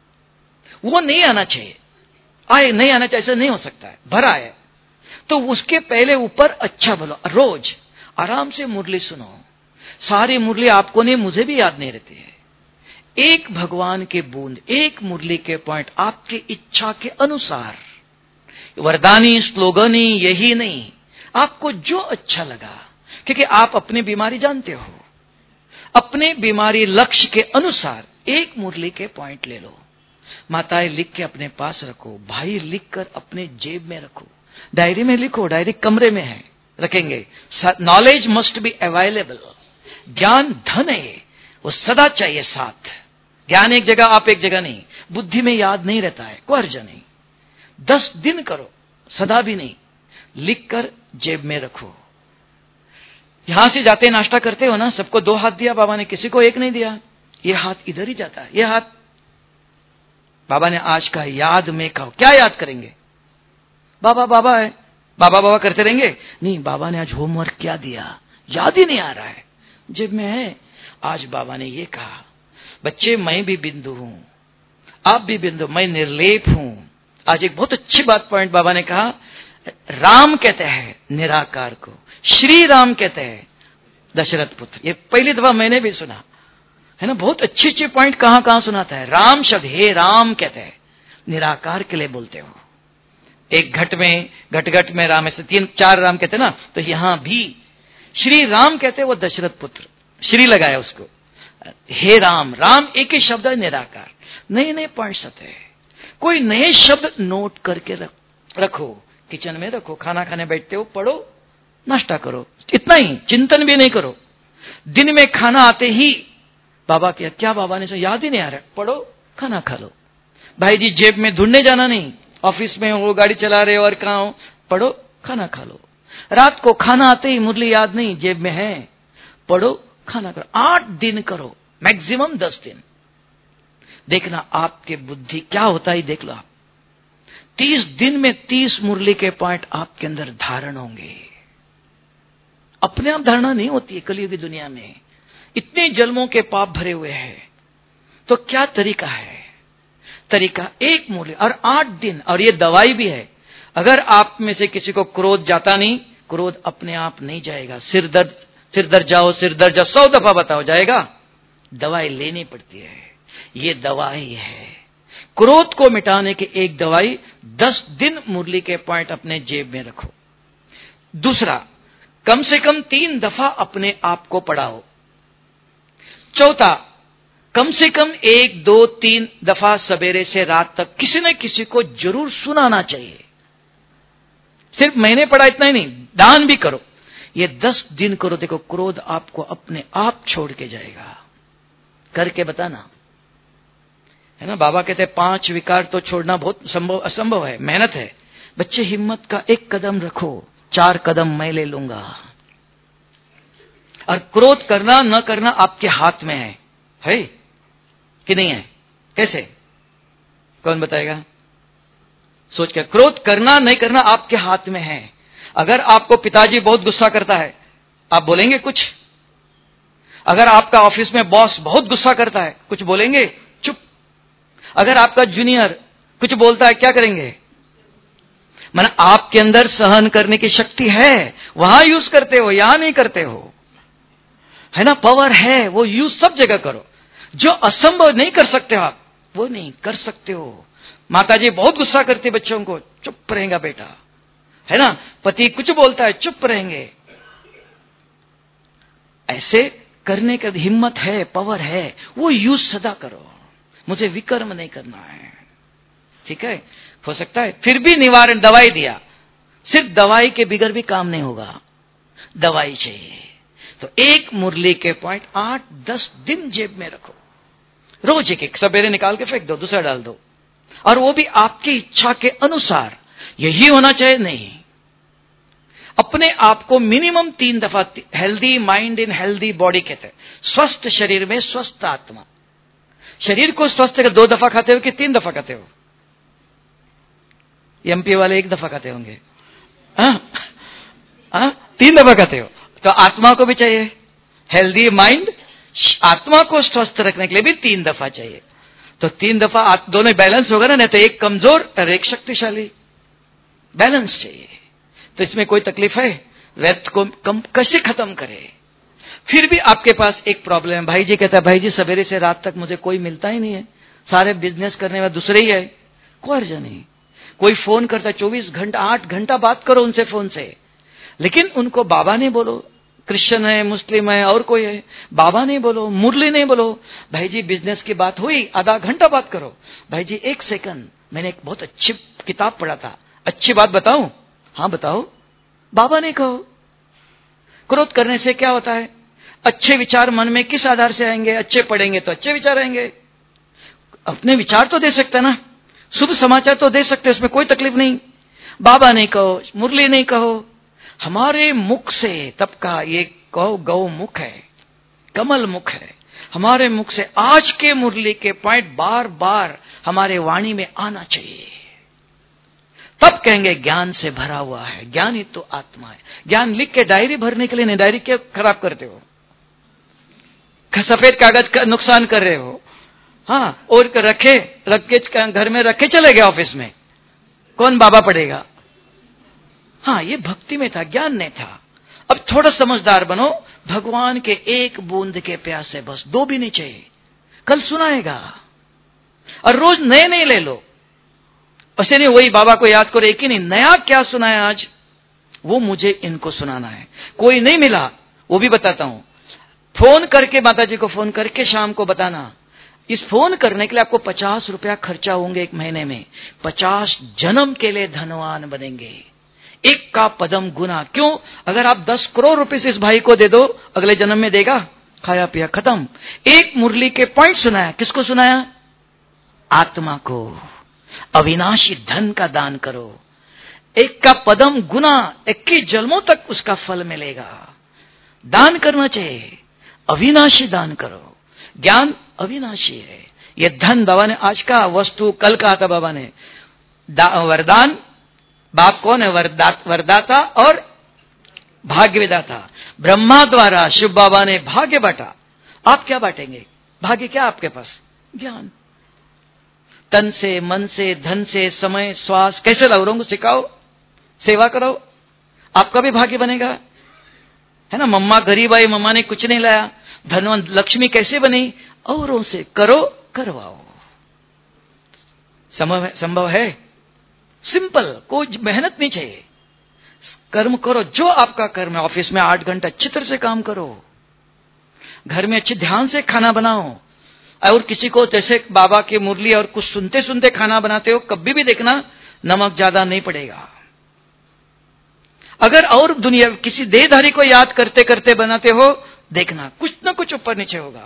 वो नहीं आना चाहिए, आए नहीं आना चाहिए, ऐसा नहीं हो सकता है, भरा है। तो उसके पहले ऊपर अच्छा बोलो, रोज आराम से मुरली सुनो। सारी मुरली आपको नहीं, मुझे भी याद नहीं रहती है। एक भगवान के बूंद, एक मुरली के पॉइंट आपकी इच्छा के अनुसार, वरदानी स्लोगनी यही नहीं, आपको जो अच्छा लगा, क्योंकि आप अपनी बीमारी जानते हो, अपने बीमारी लक्ष्य के अनुसार एक मुरली के पॉइंट ले लो। माताएं लिख के अपने पास रखो, भाई लिख कर अपने जेब में रखो, डायरी में लिखो, डायरी कमरे में है, रखेंगे। नॉलेज मस्ट बी अवेलेबल, ज्ञान धन है, वो सदा चाहिए साथ। ज्ञान एक जगह, आप एक जगह नहीं, बुद्धि में याद नहीं रहता है, कोई अर्ज नहीं। दस दिन करो, सदा भी नहीं, लिख कर जेब में रखो। यहां से जाते नाश्ता करते हो ना, सबको दो हाथ दिया बाबा ने, किसी को एक नहीं दिया, ये हाथ इधर ही जाता है, ये हाथ बाबा ने आज का याद में कहो। क्या याद करेंगे? बाबा बाबा है, बाबा बाबा करते रहेंगे? नहीं, बाबा ने आज होमवर्क क्या दिया, याद ही नहीं आ रहा है, जेब में है। आज बाबा ने ये कहा, बच्चे मैं भी बिंदु हूं, आप भी बिंदु, मैं निर्लेप हूं। आज एक बहुत अच्छी बात पॉइंट बाबा ने कहा, राम कहते हैं निराकार को, श्री राम कहते हैं दशरथ पुत्र। ये पहली दफा मैंने भी सुना है ना, बहुत अच्छी अच्छी पॉइंट कहां कहां सुनाता है। राम शब्द, हे राम कहते हैं, निराकार के लिए बोलते हो। एक घट में, घट घट में राम, ऐसे तीन चार राम कहते ना, तो यहां भी श्री राम कहते हैं, वो दशरथ पुत्र, श्री लगाया उसको, हे राम। राम एक ही शब्द है, निराकार। नए नए पॉइंट्स आते हैं, कोई नए शब्द नोट करके रख, रखो, किचन में रखो, खाना खाने बैठते हो, पढ़ो, नाश्ता करो, इतना ही, चिंतन भी नहीं करो। दिन में खाना आते ही बाबा क्या क्या बाबा ने, याद ही नहीं आ रहा, पढ़ो, खाना खा लो। भाई जी जेब में ढूंढने जाना नहीं, ऑफिस में हो, गाड़ी चला रहे हो और कहां हो, पढ़ो, खाना खा लो। रात को खाना आते ही मुरली याद नहीं, जेब में है, पढ़ो, खाना करो। आठ दिन करो, मैक्सिमम दस दिन। देखना आपके बुद्धि क्या होता है, देख लो आप। तीस दिन में तीस मुरली के पॉइंट आपके अंदर धारण होंगे। अपने आप धारणा नहीं होती है कलयुग की दुनिया में, इतने जन्मों के पाप भरे हुए हैं। तो क्या तरीका है? तरीका एक मुरली और आठ दिन, और ये दवाई भी है। अगर आप में से किसी को क्रोध जाता नहीं, क्रोध अपने आप नहीं जाएगा। सिर दर्द, सिर दर्द जाओ, सिर दर्द जाओ, सौ दफा बताओ, जाएगा? दवाई लेनी पड़ती है, ये दवाई है। क्रोध को मिटाने की एक दवाई, दस दिन मुरली के पॉइंट अपने जेब में रखो। दूसरा, कम से कम तीन दफा अपने आप को पढ़ाओ। चौथा, कम से कम एक दो तीन दफा सवेरे से रात तक किसी न किसी को जरूर सुनाना चाहिए। सिर्फ मैंने पढ़ा इतना ही नहीं, दान भी करो। ये दस दिन करो, देखो क्रोध आपको अपने आप छोड़ के जाएगा। करके बताना, है ना। बाबा कहते हैं पांच विकार तो छोड़ना बहुत संभव असंभव है, मेहनत है। बच्चे हिम्मत का एक कदम रखो, चार कदम मैं ले लूंगा। और क्रोध करना न करना आपके हाथ में है, है कि नहीं है? कैसे, कौन बताएगा? सोच के, क्रोध करना नहीं करना आपके हाथ में है। अगर आपको पिताजी बहुत गुस्सा करता है, आप बोलेंगे कुछ? अगर आपका ऑफिस में बॉस बहुत गुस्सा करता है, कुछ बोलेंगे? चुप। अगर आपका जूनियर कुछ बोलता है, क्या करेंगे? माना आपके अंदर सहन करने की शक्ति है, वहां यूज करते हो, यहां नहीं करते हो, है ना। पावर है, वो यूज सब जगह करो। जो असंभव नहीं कर सकते हो आप, वो नहीं कर सकते हो। माताजी बहुत गुस्सा करती बच्चों को, चुप रहेगा बेटा, है ना। पति कुछ बोलता है, चुप रहेंगे। ऐसे करने की हिम्मत है, पावर है, वो यूज सदा करो। मुझे विकर्म नहीं करना है, ठीक है। हो सकता है फिर भी निवारण, दवाई दिया, सिर्फ दवाई के बिगर भी काम नहीं होगा, दवाई चाहिए। तो एक मुरली के पॉइंट आठ दस दिन जेब में रखो, रोज एक एक, सवेरे निकाल के फेंक दो, दूसरा डाल दो। और वो भी आपकी इच्छा के अनुसार, यही होना चाहिए नहीं। अपने आप को मिनिमम तीन दफा, healthy mind in healthy body कहते हैं, स्वस्थ शरीर में स्वस्थ आत्मा। शरीर को स्वस्थ कर दो दफा खाते हो कि तीन दफा खाते हो? एमपी वाले एक दफा खाते होंगे, हाँ? हाँ? तीन दफा खाते हो। तो आत्मा को भी चाहिए, हेल्दी माइंड आत्मा को स्वस्थ रखने के लिए भी तीन दफा चाहिए। तो तीन दफा दोनों बैलेंस होगा ना, नहीं तो एक कमजोर और एक शक्तिशाली। बैलेंस चाहिए। तो इसमें कोई तकलीफ है? व्यर्थ को कम कैसे खत्म करे? फिर भी आपके पास एक प्रॉब्लम है। भाई जी कहता है, भाई जी सवेरे से रात तक मुझे कोई मिलता ही नहीं है, सारे बिजनेस करने वाले दूसरे ही है। कोई अर्ज नहीं। कोई फोन करता है चौबीस घंटा, आठ घंटा बात करो उनसे फोन से, लेकिन उनको बाबा नहीं बोलो। क्रिश्चियन है, मुस्लिम है और कोई है, बाबा नहीं बोलो, मुरली नहीं बोलो। भाई जी बिजनेस की बात हुई, आधा घंटा बात करो। भाई जी एक सेकंड, मैंने एक बहुत अच्छी किताब पढ़ा था, अच्छी बात बताऊं? हाँ बताओ। बाबा ने कहो। क्रोध करने से क्या होता है? अच्छे विचार मन में किस आधार से आएंगे? अच्छे पढ़ेंगे तो अच्छे विचार आएंगे। अपने विचार तो दे सकते ना, शुभ समाचार तो दे सकते, उसमें कोई तकलीफ नहीं। बाबा नहीं कहो, मुरली नहीं कहो। हमारे मुख से, तब का ये कहो गौ मुख है, कमल मुख है, हमारे मुख से आज के मुरली के पॉइंट बार बार हमारे वाणी में आना चाहिए। तब कहेंगे ज्ञान से भरा हुआ है। ज्ञान ही तो आत्मा है। ज्ञान लिख के डायरी भरने के लिए नहीं, डायरी क्या खराब करते हो? सफेद कागज का नुकसान कर रहे हो। हाँ, और रखे रख के घर में रखे चले गए ऑफिस में, कौन बाबा पढ़ेगा? हाँ, ये भक्ति में था, ज्ञान नहीं था। अब थोड़ा समझदार बनो, भगवान के एक बूंद के प्यासे बस, दो भी नहीं चाहिए। कल सुनाएगा और रोज नए नए ले लो। ऐसे नहीं वही बाबा को याद करो, एक ही नहीं, नया क्या सुनाया आज वो मुझे इनको सुनाना है। कोई नहीं मिला वो भी बताता हूं। फोन करके माता जी को फोन करके शाम को बताना। इस फोन करने के लिए आपको पचास रुपया खर्चा होंगे एक महीने में। पचास जन्म के लिए धनवान बनेंगे। एक का पदम गुना। क्यों? अगर आप दस करोड़ रुपए से इस भाई को दे दो, अगले जन्म में देगा, खाया पिया खत्म। एक मुरली के पॉइंट सुनाया, किसको सुनाया? आत्मा को। अविनाशी धन का दान करो। एक का पदम गुना, इक्कीस जन्मों तक उसका फल मिलेगा। दान करना चाहिए, अविनाशी दान करो। ज्ञान अविनाशी है। ये धन बाबा ने आज का वस्तु कल कहा था बाबा ने। वरदान, बाप कौन है? वरदा, वरदाता और भाग्य विदाता। ब्रह्मा द्वारा शिव बाबा ने भाग्य बांटा। आप क्या बांटेंगे? भाग्य क्या आपके पास? ज्ञान। तन से, मन से, धन से, समय, श्वास कैसे लाओ को सिखाओ, सेवा करो, आपका भी भाग्य बनेगा। है ना, मम्मा गरीब आई, मम्मा ने कुछ नहीं लाया, धनवंत लक्ष्मी कैसे बनी? औरों से करो, करवाओ। संभव है? संभव है। सिंपल, कोई मेहनत नहीं चाहिए। कर्म करो जो आपका कर्म है। ऑफिस में आठ घंटा अच्छी तरह से काम करो, घर में अच्छे ध्यान से खाना बनाओ। और किसी को जैसे बाबा की मुरली और कुछ सुनते सुनते खाना बनाते हो, कभी भी देखना नमक ज्यादा नहीं पड़ेगा। अगर और दुनिया किसी देहधारी को याद करते करते बनाते हो, देखना कुछ न कुछ ऊपर नीचे होगा।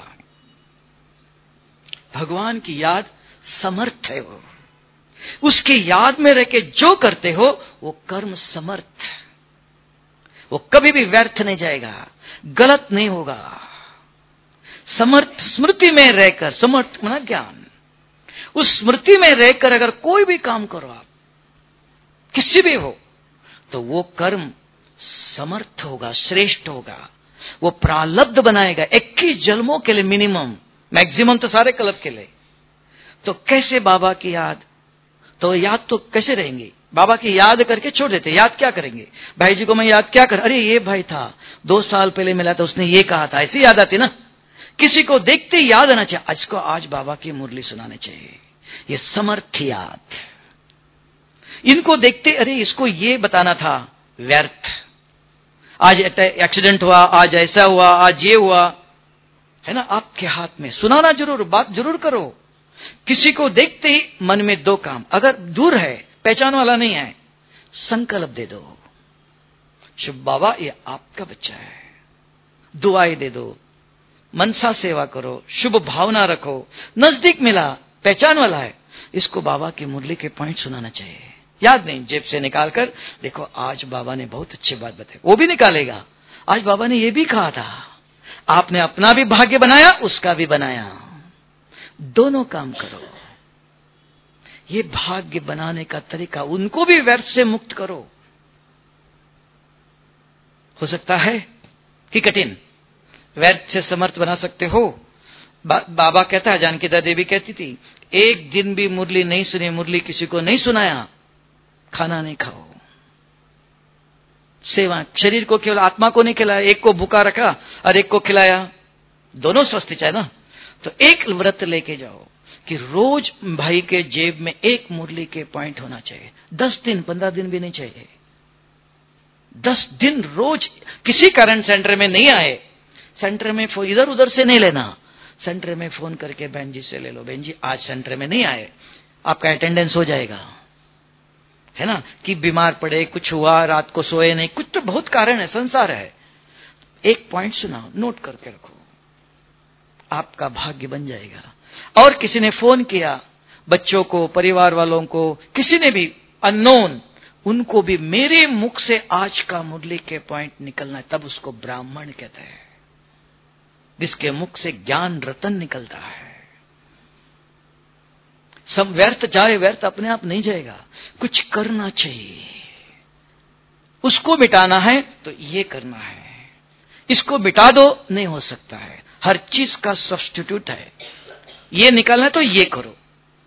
भगवान की याद समर्थ है। वो उसकी याद में रह के जो करते हो वो कर्म समर्थ, वो कभी भी व्यर्थ नहीं जाएगा, गलत नहीं होगा। समर्थ स्मृति में रहकर, समर्थ माना ज्ञान, उस स्मृति में रहकर अगर कोई भी काम करो आप, किसी भी हो, तो वो कर्म समर्थ होगा, श्रेष्ठ होगा। वो प्रालब्ध बनाएगा इक्कीस जन्मों के लिए मिनिमम, मैक्सिमम तो सारे कल्प के लिए। तो कैसे बाबा की याद? तो याद तो कैसे रहेंगी? बाबा की याद करके छोड़ देते। याद क्या करेंगे? भाई जी को मैं याद क्या कर, अरे ये भाई था दो साल पहले मिला था, उसने ये कहा था, ऐसी याद आती ना। किसी को देखते याद आना चाहिए, आज को आज बाबा की मुरली सुनाने चाहिए। ये समर्थ याद। इनको देखते अरे इसको ये बताना था, व्यर्थ। आज एक्सीडेंट हुआ, आज ऐसा हुआ, आज ये हुआ, है ना। आपके हाथ में सुनाना जरूर, बात जरूर करो। किसी को देखते ही मन में दो काम, अगर दूर है, पहचान वाला नहीं है, संकल्प दे दो, शुभ बाबा ये आपका बच्चा है, दुआएं दे दो, मनसा सेवा करो, शुभ भावना रखो। नजदीक मिला, पहचान वाला है, इसको बाबा की मुरली के पॉइंट सुनाना चाहिए। याद नहीं, जेब से निकालकर देखो आज बाबा ने बहुत अच्छी बात बताई, वो भी निकालेगा। आज बाबा ने ये भी कहा था, आपने अपना भी भाग्य बनाया, उसका भी बनाया, दोनों काम करो। ये भाग्य बनाने का तरीका, उनको भी व्यर्थ से मुक्त करो। हो सकता है कि कठिन, व्यर्थ से समर्थ बना सकते हो। बा, बाबा कहता है, जानकीदा देवी कहती थी, एक दिन भी मुरली नहीं सुनी, मुरली किसी को नहीं सुनाया, खाना नहीं खाओ। सेवा, शरीर को केवल आत्मा को नहीं खिलाया, एक को भूखा रखा और एक को खिलाया, दोनों स्वस्थ चाहे ना। तो एक व्रत लेके जाओ कि रोज भाई के जेब में एक मुरली के पॉइंट होना चाहिए। दस दिन पंद्रह दिन भी नहीं चाहिए, दस दिन रोज। किसी कारण सेंटर में नहीं आए, सेंटर में इधर उधर से नहीं लेना, सेंटर में फोन करके बहन जी से ले लो, बहन जी आज सेंटर में नहीं आए, आपका अटेंडेंस हो जाएगा, है ना। कि बीमार पड़े, कुछ हुआ, रात को सोए नहीं, कुछ तो बहुत कारण है, संसार है। एक पॉइंट सुनाओ, नोट करके रखो, आपका भाग्य बन जाएगा। और किसी ने फोन किया, बच्चों को, परिवार वालों को, किसी ने भी अननोन, उनको भी मेरे मुख से आज का मुरली के पॉइंट निकलना है, तब उसको ब्राह्मण कहते हैं, जिसके मुख से ज्ञान रतन निकलता है। सब व्यर्थ जाए, व्यर्थ अपने आप नहीं जाएगा, कुछ करना चाहिए। उसको मिटाना है तो ये करना है, इसको मिटा दो नहीं हो सकता है, हर चीज का सब्स्टिट्यूट है। ये निकालना है तो ये करो।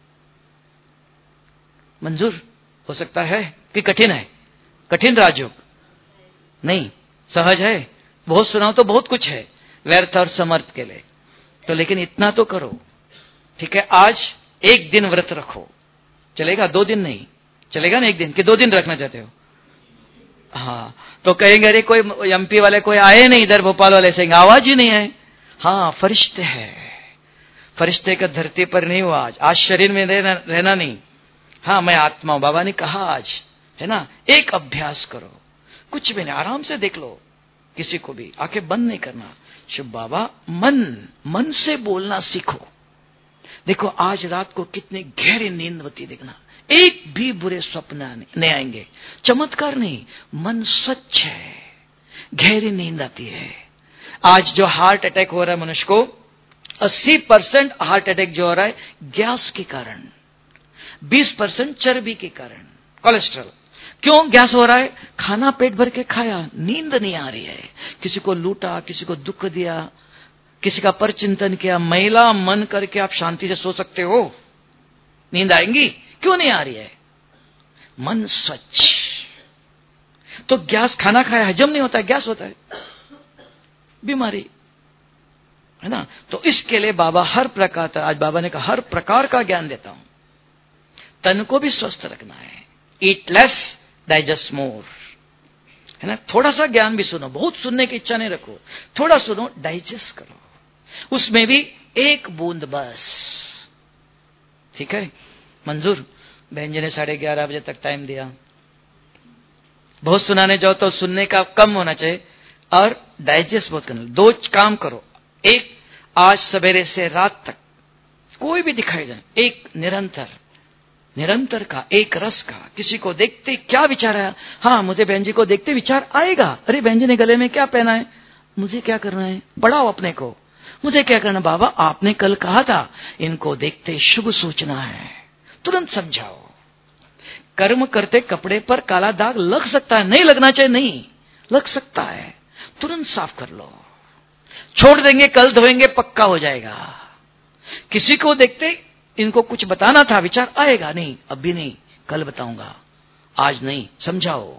मंजूर हो सकता है कि कठिन है? कठिन राजयोग नहीं, सहज है। बहुत सुनाओ तो बहुत कुछ है व्यर्थ और समर्थ के लिए, तो लेकिन इतना तो करो। ठीक है, आज एक दिन व्रत रखो, चलेगा? दो दिन नहीं चलेगा ना, एक दिन कि दो दिन रखना चाहते हो? हाँ, तो कहेंगे अरे कोई एमपी वाले कोई आए नहीं, इधर भोपाल वाले से आवाज ही नहीं है। हाँ, फरिश्ते है, फरिश्ते का धरती पर नहीं हुआ आज, आज शरीर में रहना, रहना नहीं। हाँ, मैं आत्मा हूं, बाबा ने कहा आज, है ना। एक अभ्यास करो, कुछ भी नहीं, आराम से देख लो, किसी को भी आंखें बंद नहीं करना। शुभ बाबा, मन मन से बोलना सीखो। देखो आज रात को कितनी गहरी नींद होती, देखना एक भी बुरे स्वप्न नहीं आएंगे। चमत्कार नहीं, मन स्वच्छ है, गहरी नींद आती है। आज जो हार्ट अटैक हो रहा है मनुष्य को, अस्सी परसेंट हार्ट अटैक जो हो रहा है गैस के कारण, बीस परसेंट चर्बी के कारण, कोलेस्ट्रॉल। क्यों गैस हो रहा है? खाना पेट भर के खाया, नींद नहीं आ रही है, किसी को लूटा, किसी को दुख दिया, किसी का परचिंतन किया, महिला मन करके आप शांति से सो सकते हो? नींद आएंगी? क्यों नहीं आ रही है? मन स्वच्छ। तो गैस, खाना खाया हजम नहीं होता है, गैस होता है, बीमारी, है ना। तो इसके लिए बाबा हर प्रकार का, आज बाबा ने कहा हर प्रकार का ज्ञान देता हूं। तन को भी स्वस्थ रखना है, ईट लेस डाइजेस्ट मोर, है ना। थोड़ा सा ज्ञान भी सुनो, बहुत सुनने की इच्छा नहीं रखो, थोड़ा सुनो, डाइजेस्ट करो, उसमें भी एक बूंद बस। ठीक है, मंजूर? बहन जी ने साढ़े ग्यारह बजे तक टाइम दिया। बहुत सुनाने जाओ तो सुनने का कम होना चाहिए और डाइजेस्ट बहुत करना। दो काम करो, एक आज सवेरे से रात तक कोई भी दिखाई जाए, एक निरंतर निरंतर का, एक रस का। किसी को देखते क्या विचार आया? हाँ, मुझे बहन जी को देखते विचार आएगा, अरे बहन जी ने गले में क्या पहना है, मुझे क्या करना है? बढ़ाओ अपने को, मुझे क्या करना? बाबा आपने कल कहा था इनको देखते शुभ सूचना है, तुरंत समझाओ। कर्म करते कपड़े पर काला दाग लग सकता है, नहीं लगना चाहिए, नहीं लग सकता है, तुरंत साफ कर लो। छोड़ देंगे कल धोएंगे, पक्का हो जाएगा। किसी को देखते इनको कुछ बताना था, विचार आएगा, नहीं अभी नहीं, कल बताऊंगा, आज नहीं, समझाओ।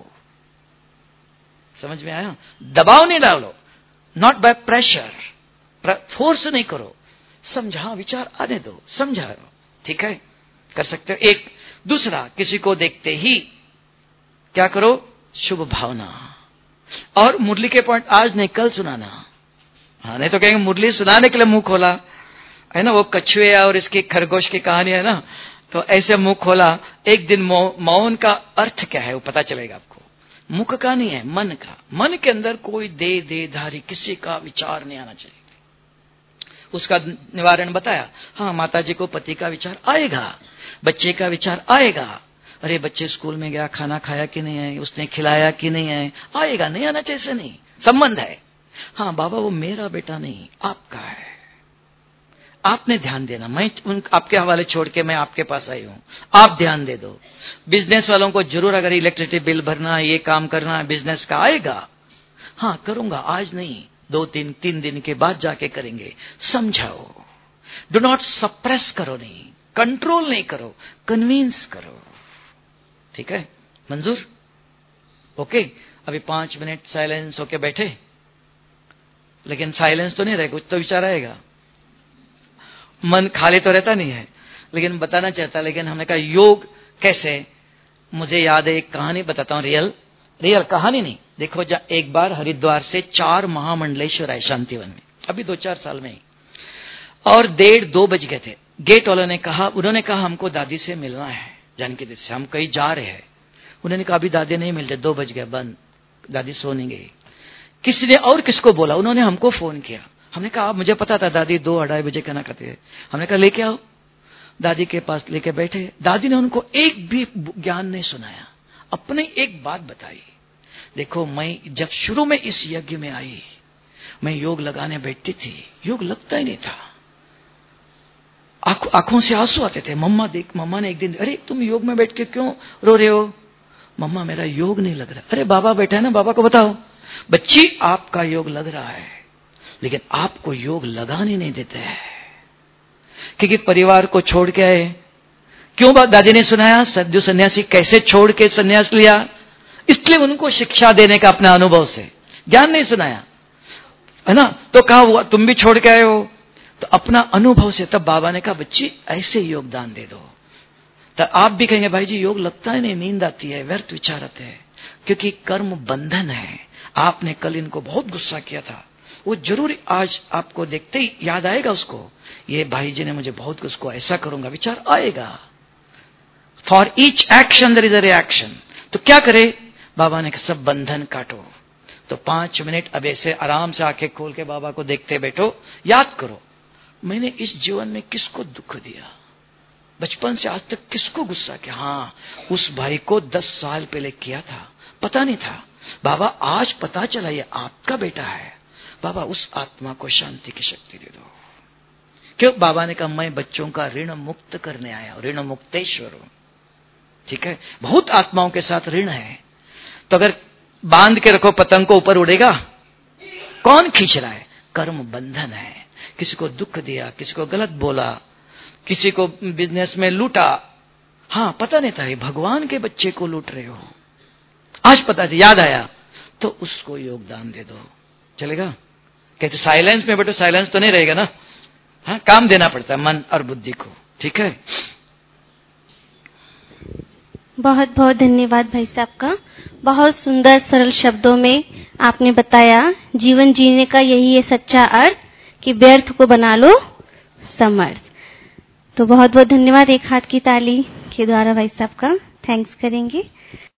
समझ में आया? दबाव नहीं डालो, नॉट बाय प्रेशर, फोर्स नहीं करो, समझा, विचार आने दो, समझाओ। ठीक है, कर सकते हो। एक दूसरा, किसी को देखते ही क्या करो? शुभ भावना। और मुरली के पॉइंट आज नहीं कल सुनाना। हाँ, नहीं तो कहेंगे मुरली सुनाने के लिए मुंह खोला, है ना। वो कछुए और इसकी खरगोश की कहानी है ना, तो ऐसे मुंह खोला। एक दिन मौन का अर्थ क्या है वो पता चलेगा आपको। मुख का नहीं है, मन का। मन के अंदर कोई दे दे धारी किसी का विचार नहीं आना चाहिए। उसका निवारण बताया। हाँ, माता जी को पति का विचार आएगा, बच्चे का विचार आएगा, अरे बच्चे स्कूल में गया, खाना खाया कि नहीं है, उसने खिलाया कि नहीं है, आएगा, नहीं आना चाहिए, नहीं संबंध है। हाँ बाबा, वो मेरा बेटा नहीं आपका है, आपने ध्यान देना, मैं उन आपके हवाले छोड़ के मैं आपके पास आई हूं, आप ध्यान दे दो। बिजनेस वालों को जरूर अगर इलेक्ट्रिसिटी बिल भरना है, ये काम करना है, बिजनेस का आएगा, हाँ करूंगा, आज नहीं दो तीन तीन दिन के बाद जाके करेंगे। समझाओ, डू नॉट सप्रेस करो, नहीं कंट्रोल नहीं करो, कन्विंस करो। ठीक है, मंजूर? ओके, अभी पांच मिनट साइलेंस होके बैठे, लेकिन साइलेंस तो नहीं रहे, कुछ तो विचार आएगा। मन खाली तो रहता नहीं है, लेकिन बताना चाहता। लेकिन हमने कहा योग कैसे? मुझे याद है, एक कहानी बताता हूँ, रियल रियल कहानी नहीं। देखो, जा एक बार हरिद्वार से चार महामंडलेश्वर आए शांतिवन में, अभी दो चार साल में ही, और डेढ़ दो बज गए थे। गेट वालों ने कहा, उन्होंने कहा हमको दादी से मिलना है, जानकी दीदी से, हम कहीं जा रहे हैं। उन्होंने कहा अभी दादी नहीं मिल रहे, दो बज गए, बंद, दादी सो नहीं गई। किसी ने और किसको बोला, उन्होंने हमको फोन किया। हमने कहा मुझे पता था दादी दो अढ़ाई बजे कहना करते हैं। हमने कहा लेके आओ, दादी के पास लेके बैठे। दादी ने उनको एक भी ज्ञान नहीं सुनाया, अपने एक बात बताई। देखो, मैं जब शुरू में इस यज्ञ में आई, मैं योग लगाने बैठती थी, योग लगता ही नहीं था, आंखों से आंसू आते थे। मम्मा देख मम्मा ने एक दिन, अरे तुम योग में बैठ के क्यों रो रहे हो? मम्मा मेरा योग नहीं लग रहा। अरे बाबा बैठा है ना, बाबा को बताओ। बच्ची, आपका योग लग रहा है, लेकिन आपको योग लगाने नहीं देते हैं, क्योंकि परिवार को छोड़ के आए। क्यों बात दादी ने सुनाया? सद्दू सन्यासी कैसे छोड़ के सन्यास लिया, इसलिए उनको शिक्षा देने का अपना अनुभव से, ज्ञान नहीं सुनाया, है ना। तो कहा हुआ तुम भी छोड़ के आए हो, तो अपना अनुभव से। तब बाबा ने कहा बच्ची ऐसे योगदान दे दो। तो आप भी कहेंगे भाई जी योग लगता है नहीं, नींद आती है, व्यर्थ विचार आते हैं, क्योंकि कर्म बंधन है। आपने कल इनको बहुत गुस्सा किया था, वो जरूर आज आपको देखते ही याद आएगा उसको, ये भाई जी ने मुझे बहुत, उसको ऐसा करूंगा, विचार आएगा। For each action there is a reaction. तो क्या करे? बाबा ने सब बंधन काटो। तो पांच मिनट अब ऐसे आराम से आंखें खोल के बाबा को देखते बैठो, याद करो मैंने इस जीवन में किसको दुख दिया, बचपन से आज तक किसको गुस्सा किया। हाँ, उस भाई को दस साल पहले किया था, पता नहीं था। बाबा आज पता चला ये आपका बेटा है। बाबा उस आत्मा को शांति की शक्ति दे दो। क्यों? बाबा ने कहा मैं बच्चों का ऋण मुक्त करने आया हूं, ऋण मुक्तेश्वर हूं। ठीक है, बहुत आत्माओं के साथ ऋण है। तो अगर बांध के रखो पतंग को, ऊपर उड़ेगा? कौन खींच रहा है? कर्म बंधन है। किसी को दुख दिया, किसी को गलत बोला, किसी को बिजनेस में लूटा। हाँ, पता नहीं था ये भगवान के बच्चे को लूट रहे हो, आज पता था, याद आया, तो उसको योगदान दे दो। चलेगा? कहते साइलेंस में बैठो, साइलेंस तो नहीं रहेगा ना। हाँ, काम देना पड़ता है मन और बुद्धि को। ठीक है, बहुत बहुत धन्यवाद भाई साहब का। बहुत सुंदर सरल शब्दों में आपने बताया जीवन जीने का यही है सच्चा अर्थ, कि व्यर्थ को बना लो समर्थ। तो बहुत बहुत धन्यवाद। एक हाथ की ताली के द्वारा भाई साहब का थैंक्स करेंगे।